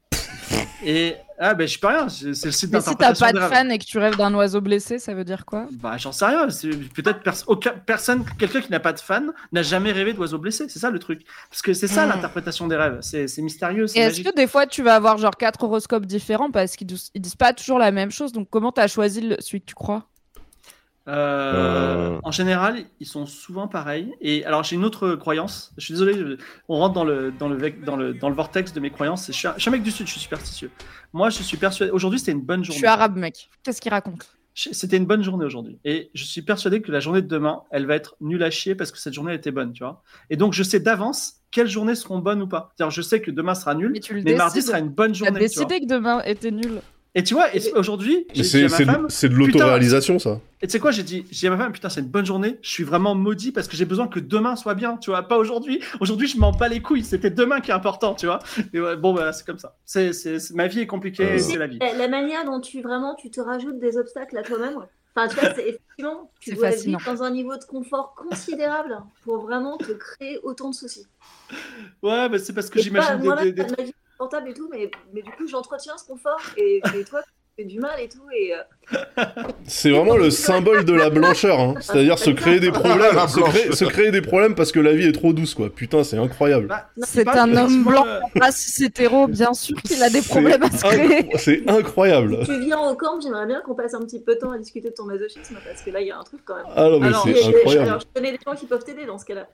B: Et ah ben je sais pas rien, c'est, c'est le site
D: mais
B: d'interprétation.
D: Mais si t'as pas de fan et que tu rêves d'un oiseau blessé, ça veut dire quoi?
B: Bah j'en sais rien. C'est peut-être pers- aucun, personne, quelqu'un qui n'a pas de fan n'a jamais rêvé d'oiseau blessé. C'est ça le truc. Parce que c'est ça mmh. l'interprétation des rêves. C'est, c'est mystérieux. C'est
D: et
B: magique.
D: Est-ce que des fois tu vas avoir genre quatre horoscopes différents parce qu'ils disent, ils disent pas toujours la même chose? Donc comment t'as choisi le, celui que tu crois?
B: Euh, euh... En général, ils sont souvent pareils. Et alors, j'ai une autre croyance. Je suis désolé, je... on rentre dans le dans le dans le dans le vortex de mes croyances. Je suis, un... je suis un mec du sud, je suis superstitieux. Moi, je suis persuadé. Aujourd'hui, c'était une bonne journée.
D: Je suis arabe, mec. Qu'est-ce qu'il raconte?
B: C'était une bonne journée aujourd'hui. Et je suis persuadé que la journée de demain, elle va être nulle à chier parce que cette journée était bonne, tu vois. Et donc, je sais d'avance quelles journées seront bonnes ou pas. C'est-à-dire, je sais que demain sera nul, mais, mais mardi sera une bonne journée.
D: Tu as décidé que demain était nul.
B: Et tu vois, et aujourd'hui, j'ai
A: c'est,
B: dit à ma
A: c'est
B: femme...
A: De, c'est de l'autoréalisation, ça.
B: Et tu sais quoi, j'ai dit, j'ai dit à ma femme, putain, c'est une bonne journée, je suis vraiment maudit parce que j'ai besoin que demain soit bien, tu vois, pas aujourd'hui. Aujourd'hui, je m'en bats les couilles, c'était demain qui est important, tu vois. Et ouais, bon, bah, c'est comme ça. C'est, c'est, c'est, ma vie est compliquée, euh... c'est la vie.
E: La manière dont tu, vraiment, tu te rajoutes des obstacles à toi-même, enfin, tu vois, c'est effectivement, tu
D: c'est
E: dois
D: fascinant.
E: vivre dans un niveau de confort considérable pour vraiment te créer autant de soucis.
B: Ouais, bah, c'est parce que et j'imagine...
E: Pas,
B: des, des,
E: des... ma vie est confortable et tout, mais, mais du coup, j'entretiens ce confort et, et toi... fait du mal et tout et euh...
A: c'est vraiment le symbole de la blancheur hein. C'est-à-dire se créer des problèmes se créer, se créer des problèmes parce que la vie est trop douce quoi. Putain c'est incroyable.
B: Bah,
D: c'est, c'est un homme blanc pas cis hétéro bien sûr qu'il a des problèmes
A: c'est
D: à se créer
A: inc... c'est incroyable.
E: Si tu viens au camp j'aimerais bien qu'on passe un petit peu de temps à discuter de ton masochisme parce que là il y a un truc quand même.
A: Ah non mais alors, c'est
E: et,
A: incroyable.
E: Alors, je connais des gens qui peuvent t'aider dans ce cas-là.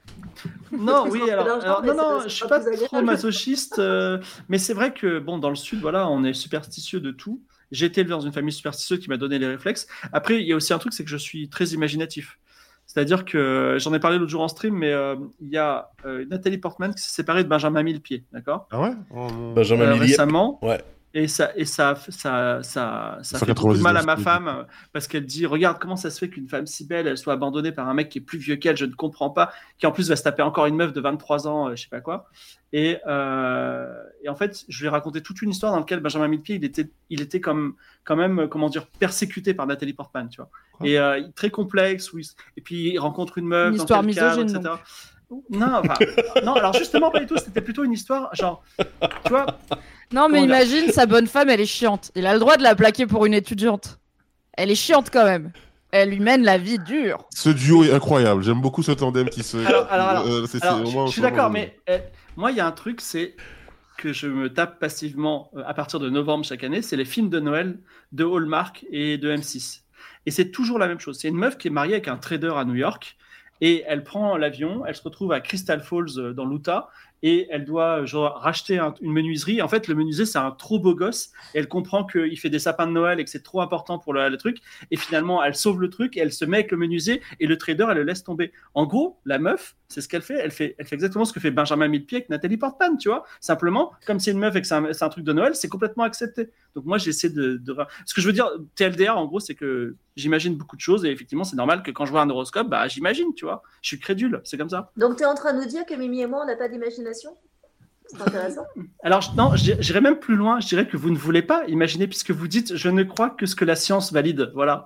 B: Non oui alors, alors non non je suis pas trop masochiste euh, mais c'est vrai que bon dans le sud voilà on est superstitieux de tout. J'ai été élevé dans une famille superstitieuse qui m'a donné les réflexes. Après, il y a aussi un truc, c'est que je suis très imaginatif. C'est-à-dire que, j'en ai parlé l'autre jour en stream, mais euh, il y a euh, Nathalie Portman qui s'est séparée de Benjamin Millepied, d'accord ?
C: Ah ouais oh,
A: Benjamin
B: euh,
A: Millepied.
B: Récemment.
A: Ouais.
B: Et ça, et ça, ça, ça, ça fait beaucoup de mal à ma femme parce qu'elle dit regarde comment ça se fait qu'une femme si belle elle soit abandonnée par un mec qui est plus vieux qu'elle, je ne comprends pas, qui en plus va se taper encore une meuf de vingt-trois ans, euh, je sais pas quoi. Et, euh, et en fait, je lui ai raconté toute une histoire dans laquelle Benjamin Millepied il était, il était comme, quand même, comment dire, persécuté par Nathalie Portman, tu vois. Quoi et euh, très complexe, oui. Et puis il rencontre une meuf,
D: une
B: dans
D: histoire
B: quel cadre, et cetera.
D: Donc.
B: Non, enfin, non, alors justement pas du tout. C'était plutôt une histoire, genre, tu vois.
D: Non, mais imagine, dire... sa bonne femme, elle est chiante. Il a le droit de la plaquer pour une étudiante. Elle est chiante quand même. Elle lui mène la vie dure.
C: Ce duo est incroyable. J'aime beaucoup ce tandem qui se.
B: Alors, alors, alors,
C: euh, c'est,
B: alors
C: c'est,
B: je suis d'accord, mais euh, moi, il y a un truc, c'est que je me tape passivement euh, à partir de novembre chaque année. C'est les films de Noël de Hallmark et de M six. Et c'est toujours la même chose. C'est une meuf qui est mariée avec un trader à New York. Et elle prend l'avion, elle se retrouve à Crystal Falls dans l'Utah et elle doit genre, racheter un, une menuiserie. En fait, le menuisier, c'est un trop beau gosse et elle comprend qu'il fait des sapins de Noël et que c'est trop important pour le, le truc. Et finalement, elle sauve le truc et elle se met avec le menuisier et le trader, elle le laisse tomber. En gros, la meuf, c'est ce qu'elle fait. Elle fait, elle fait exactement ce que fait Benjamin Millepied avec Nathalie Portman, tu vois. Simplement, comme c'est une meuf et que c'est un, c'est un truc de Noël, c'est complètement accepté. Donc moi, j'essaie de, de... Ce que je veux dire, T L D R, en gros, c'est que j'imagine beaucoup de choses et effectivement, c'est normal que quand je vois un horoscope, bah, j'imagine, tu vois. Je suis crédule, c'est comme ça.
E: Donc, tu es en train de nous dire que Mimi et moi, on n'a pas d'imagination ? C'est intéressant.
B: Alors, non, j'irai même plus loin. Je dirais que vous ne voulez pas imaginer puisque vous dites « je ne crois que ce que la science valide ». Voilà.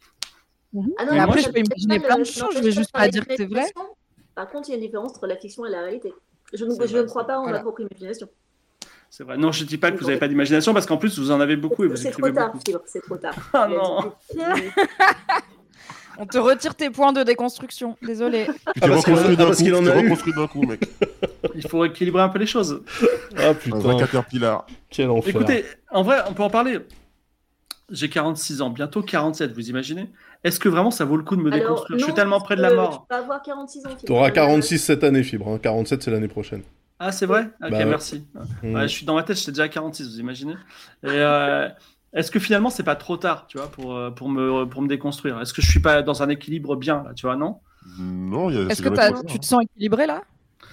D: Ah non, mais après, je peux imaginer plein de choses. Je vais juste pas dire que c'est vrai.
E: Par contre, il y a une différence entre la fiction et la réalité. Je ne, je ne crois pas en voilà. ma propre imagination.
B: C'est vrai. Non, je ne dis pas que vous n'avez pas d'imagination parce qu'en plus, vous en avez beaucoup et vous
E: c'est
B: écrivez
E: trop tard,
B: beaucoup.
E: Fibre, c'est trop tard.
B: Ah non.
D: On te retire tes points de déconstruction. Désolé.
C: Tu t'es ah, reconstruit d'un coup, tu t'es reconstruit d'un coup, mec.
B: Il faut équilibrer un peu les choses.
A: Ah putain.
C: Un Caterpillar.
A: Quel enfer.
B: Écoutez, en vrai, on peut en parler. j'ai quarante-six ans, bientôt quarante-sept, vous imaginez? Est-ce que vraiment ça vaut le coup de me
E: Alors,
B: déconstruire? Je suis
E: non,
B: tellement
E: parce
B: près de
E: que
B: la mort.
E: Tu vas avoir quarante-six ans. Fibre.
A: T'auras quarante-six cette année, Fibre. hein. quarante-sept, c'est l'année prochaine.
B: Ah, c'est vrai? Ok,
A: Bah ouais.
B: merci.
A: Mm.
B: Ouais, je suis dans ma tête, j'étais déjà à quarante-six, vous imaginez? Et euh, est-ce que finalement c'est pas trop tard, tu vois, pour, euh, pour, me, pour me déconstruire? Est-ce que je suis pas dans un équilibre bien, là, tu vois, non?
C: Non, il y a.
D: Est-ce
C: c'est
D: que
C: jamais
D: t'as-
C: trop tard,
D: tu te sens équilibré là?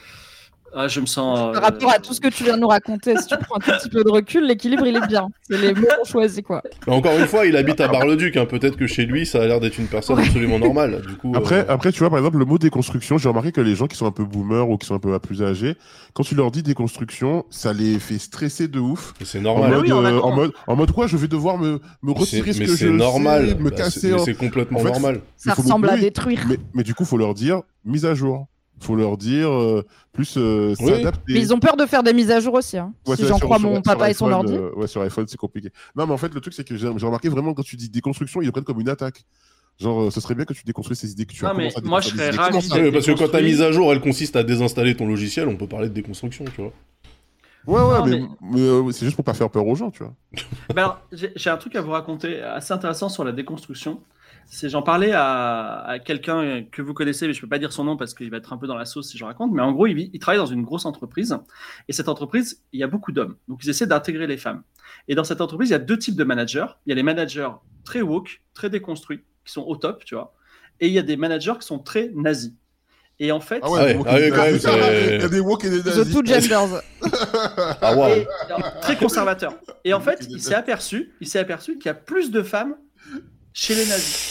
B: Ah, je me sens.
D: Par
B: euh,
D: rapport à tout ce que tu viens de nous raconter, si tu prends un tout petit peu de recul, l'équilibre il est bien. C'est les mots qu'on choisit quoi.
A: Mais encore une fois, il habite à Bar-le-Duc. Hein. Peut-être que chez lui, ça a l'air d'être une personne absolument normale. Du coup,
C: Après,
A: euh,
C: après, tu vois, par exemple, le mot déconstruction, j'ai remarqué que les gens qui sont un peu boomers ou qui sont un peu plus âgés, quand tu leur dis déconstruction, ça les fait stresser de ouf.
A: c'est
C: En
A: normal.
C: mode,
B: oui, on a-
C: euh, en mode, en mode quoi, je vais devoir me, me
A: Mais c'est-
C: retirer ce
A: mais
C: que
A: c'est
C: je
A: normal.
C: sais, me
A: Bah,
C: casser.
A: c'est- mais
C: en-
A: c'est complètement
C: en fait,
A: normal.
D: Ça
C: Il faut-
D: ressemble à
C: oui,
D: détruire.
C: Mais, mais du coup, faut leur dire mise à jour. Faut leur dire euh, plus euh,
A: Oui.
C: s'adapter.
D: Mais ils ont peur de faire des mises à jour aussi. Hein.
C: Ouais,
D: si
C: c'est
D: j'en
C: sur-
D: crois
C: sur-
D: mon
C: sur
D: papa et son
C: iPhone,
D: ordi.
C: euh, ouais, sur iPhone, c'est compliqué. Non, mais en fait, le truc, c'est que j'ai j'ai remarqué vraiment quand tu dis déconstruction, ils le prennent comme une attaque. Genre, euh, ce serait bien que tu déconstruises ces idées que tu as
B: Ah, mais
C: commencé à
B: moi, je
C: déconstruire
B: serais
C: des idées.
B: ravi
C: Comment ça
B: d'être
A: Oui, parce que quand ta
B: déconstruit.
A: mise à jour, elle consiste à désinstaller ton logiciel, on peut parler de déconstruction, tu vois.
C: Ouais, ouais,
B: Non,
C: mais,
B: mais-
C: mais, euh, c'est juste pour pas faire peur aux gens, tu vois.
B: Ben alors, j'ai j'ai un truc à vous raconter assez intéressant sur la déconstruction. C'est, j'en parlais à, à quelqu'un que vous connaissez, mais je peux pas dire son nom parce qu'il va être un peu dans la sauce si je raconte. Mais en gros, il, vit- il travaille dans une grosse entreprise. Et cette entreprise, il y a beaucoup d'hommes. Donc, ils essaient d'intégrer les femmes. Et dans cette entreprise, il y a deux types de managers. Il y a les managers très woke, très déconstruits, qui sont au top, tu vois. Et il y a des managers qui sont très nazis. Et en fait,
A: Ah ouais,
C: woke
A: ah
C: et des
A: ouais, quand même,
C: nazis.
A: c'est-
C: Il y a des woke et des
D: Ils ont
C: nazis.
D: tout genders.
A: Ah waouh.
B: et- alors, très conservateur. Et en fait, il s'est aperçu, il s'est aperçu qu'il y a plus de femmes chez les nazis.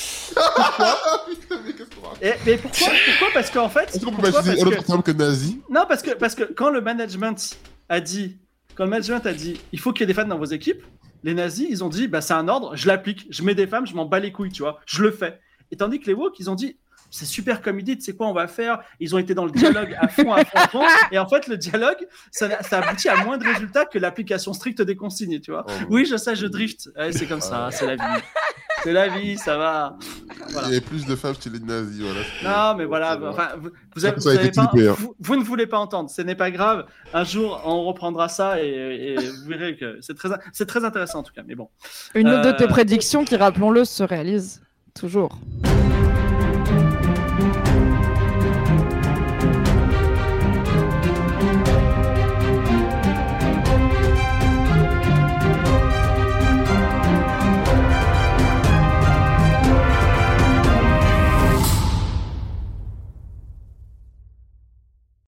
C: Putain, mais qu'est-ce qu'on raconte?
B: Et, mais pourquoi, pourquoi Parce qu'en fait,
C: Est-ce qu'on peut
B: pourquoi
C: pas utiliser
B: Parce
C: un
B: que-
C: autre terme que nazi?
B: non, parce que parce que quand le management a dit, quand le management a dit, il faut qu'il y ait des femmes dans vos équipes, les nazis, ils ont dit, bah c'est un ordre, je l'applique, je mets des femmes, je m'en bats les couilles, tu vois, je le fais. Et tandis que les woke, ils ont dit, c'est super comme idée, tu sais quoi on va faire. Ils ont été dans le dialogue à fond, à fond, à fond. Et en fait, le dialogue, ça, ça aboutit à moins de résultats que l'application stricte des consignes, tu vois.
C: Oh,
B: Oui, je sais, je drift. Ouais, c'est comme ça, c'est la vie. C'est la vie, ça va. Voilà.
C: Il y avait plus de femmes chez les nazis, voilà.
B: Non, mais voilà, enfin, vous, vous, avez-
C: Ça a
B: vous
C: été
B: avez pas-
C: typé, hein.
B: vous- vous ne voulez pas entendre, ce n'est pas grave. Un jour, on reprendra ça et, et vous verrez que c'est très, c'est très intéressant en tout cas. Mais bon.
D: Une autre de tes
B: Euh,
D: prédictions qui, rappelons-le, se réalise toujours.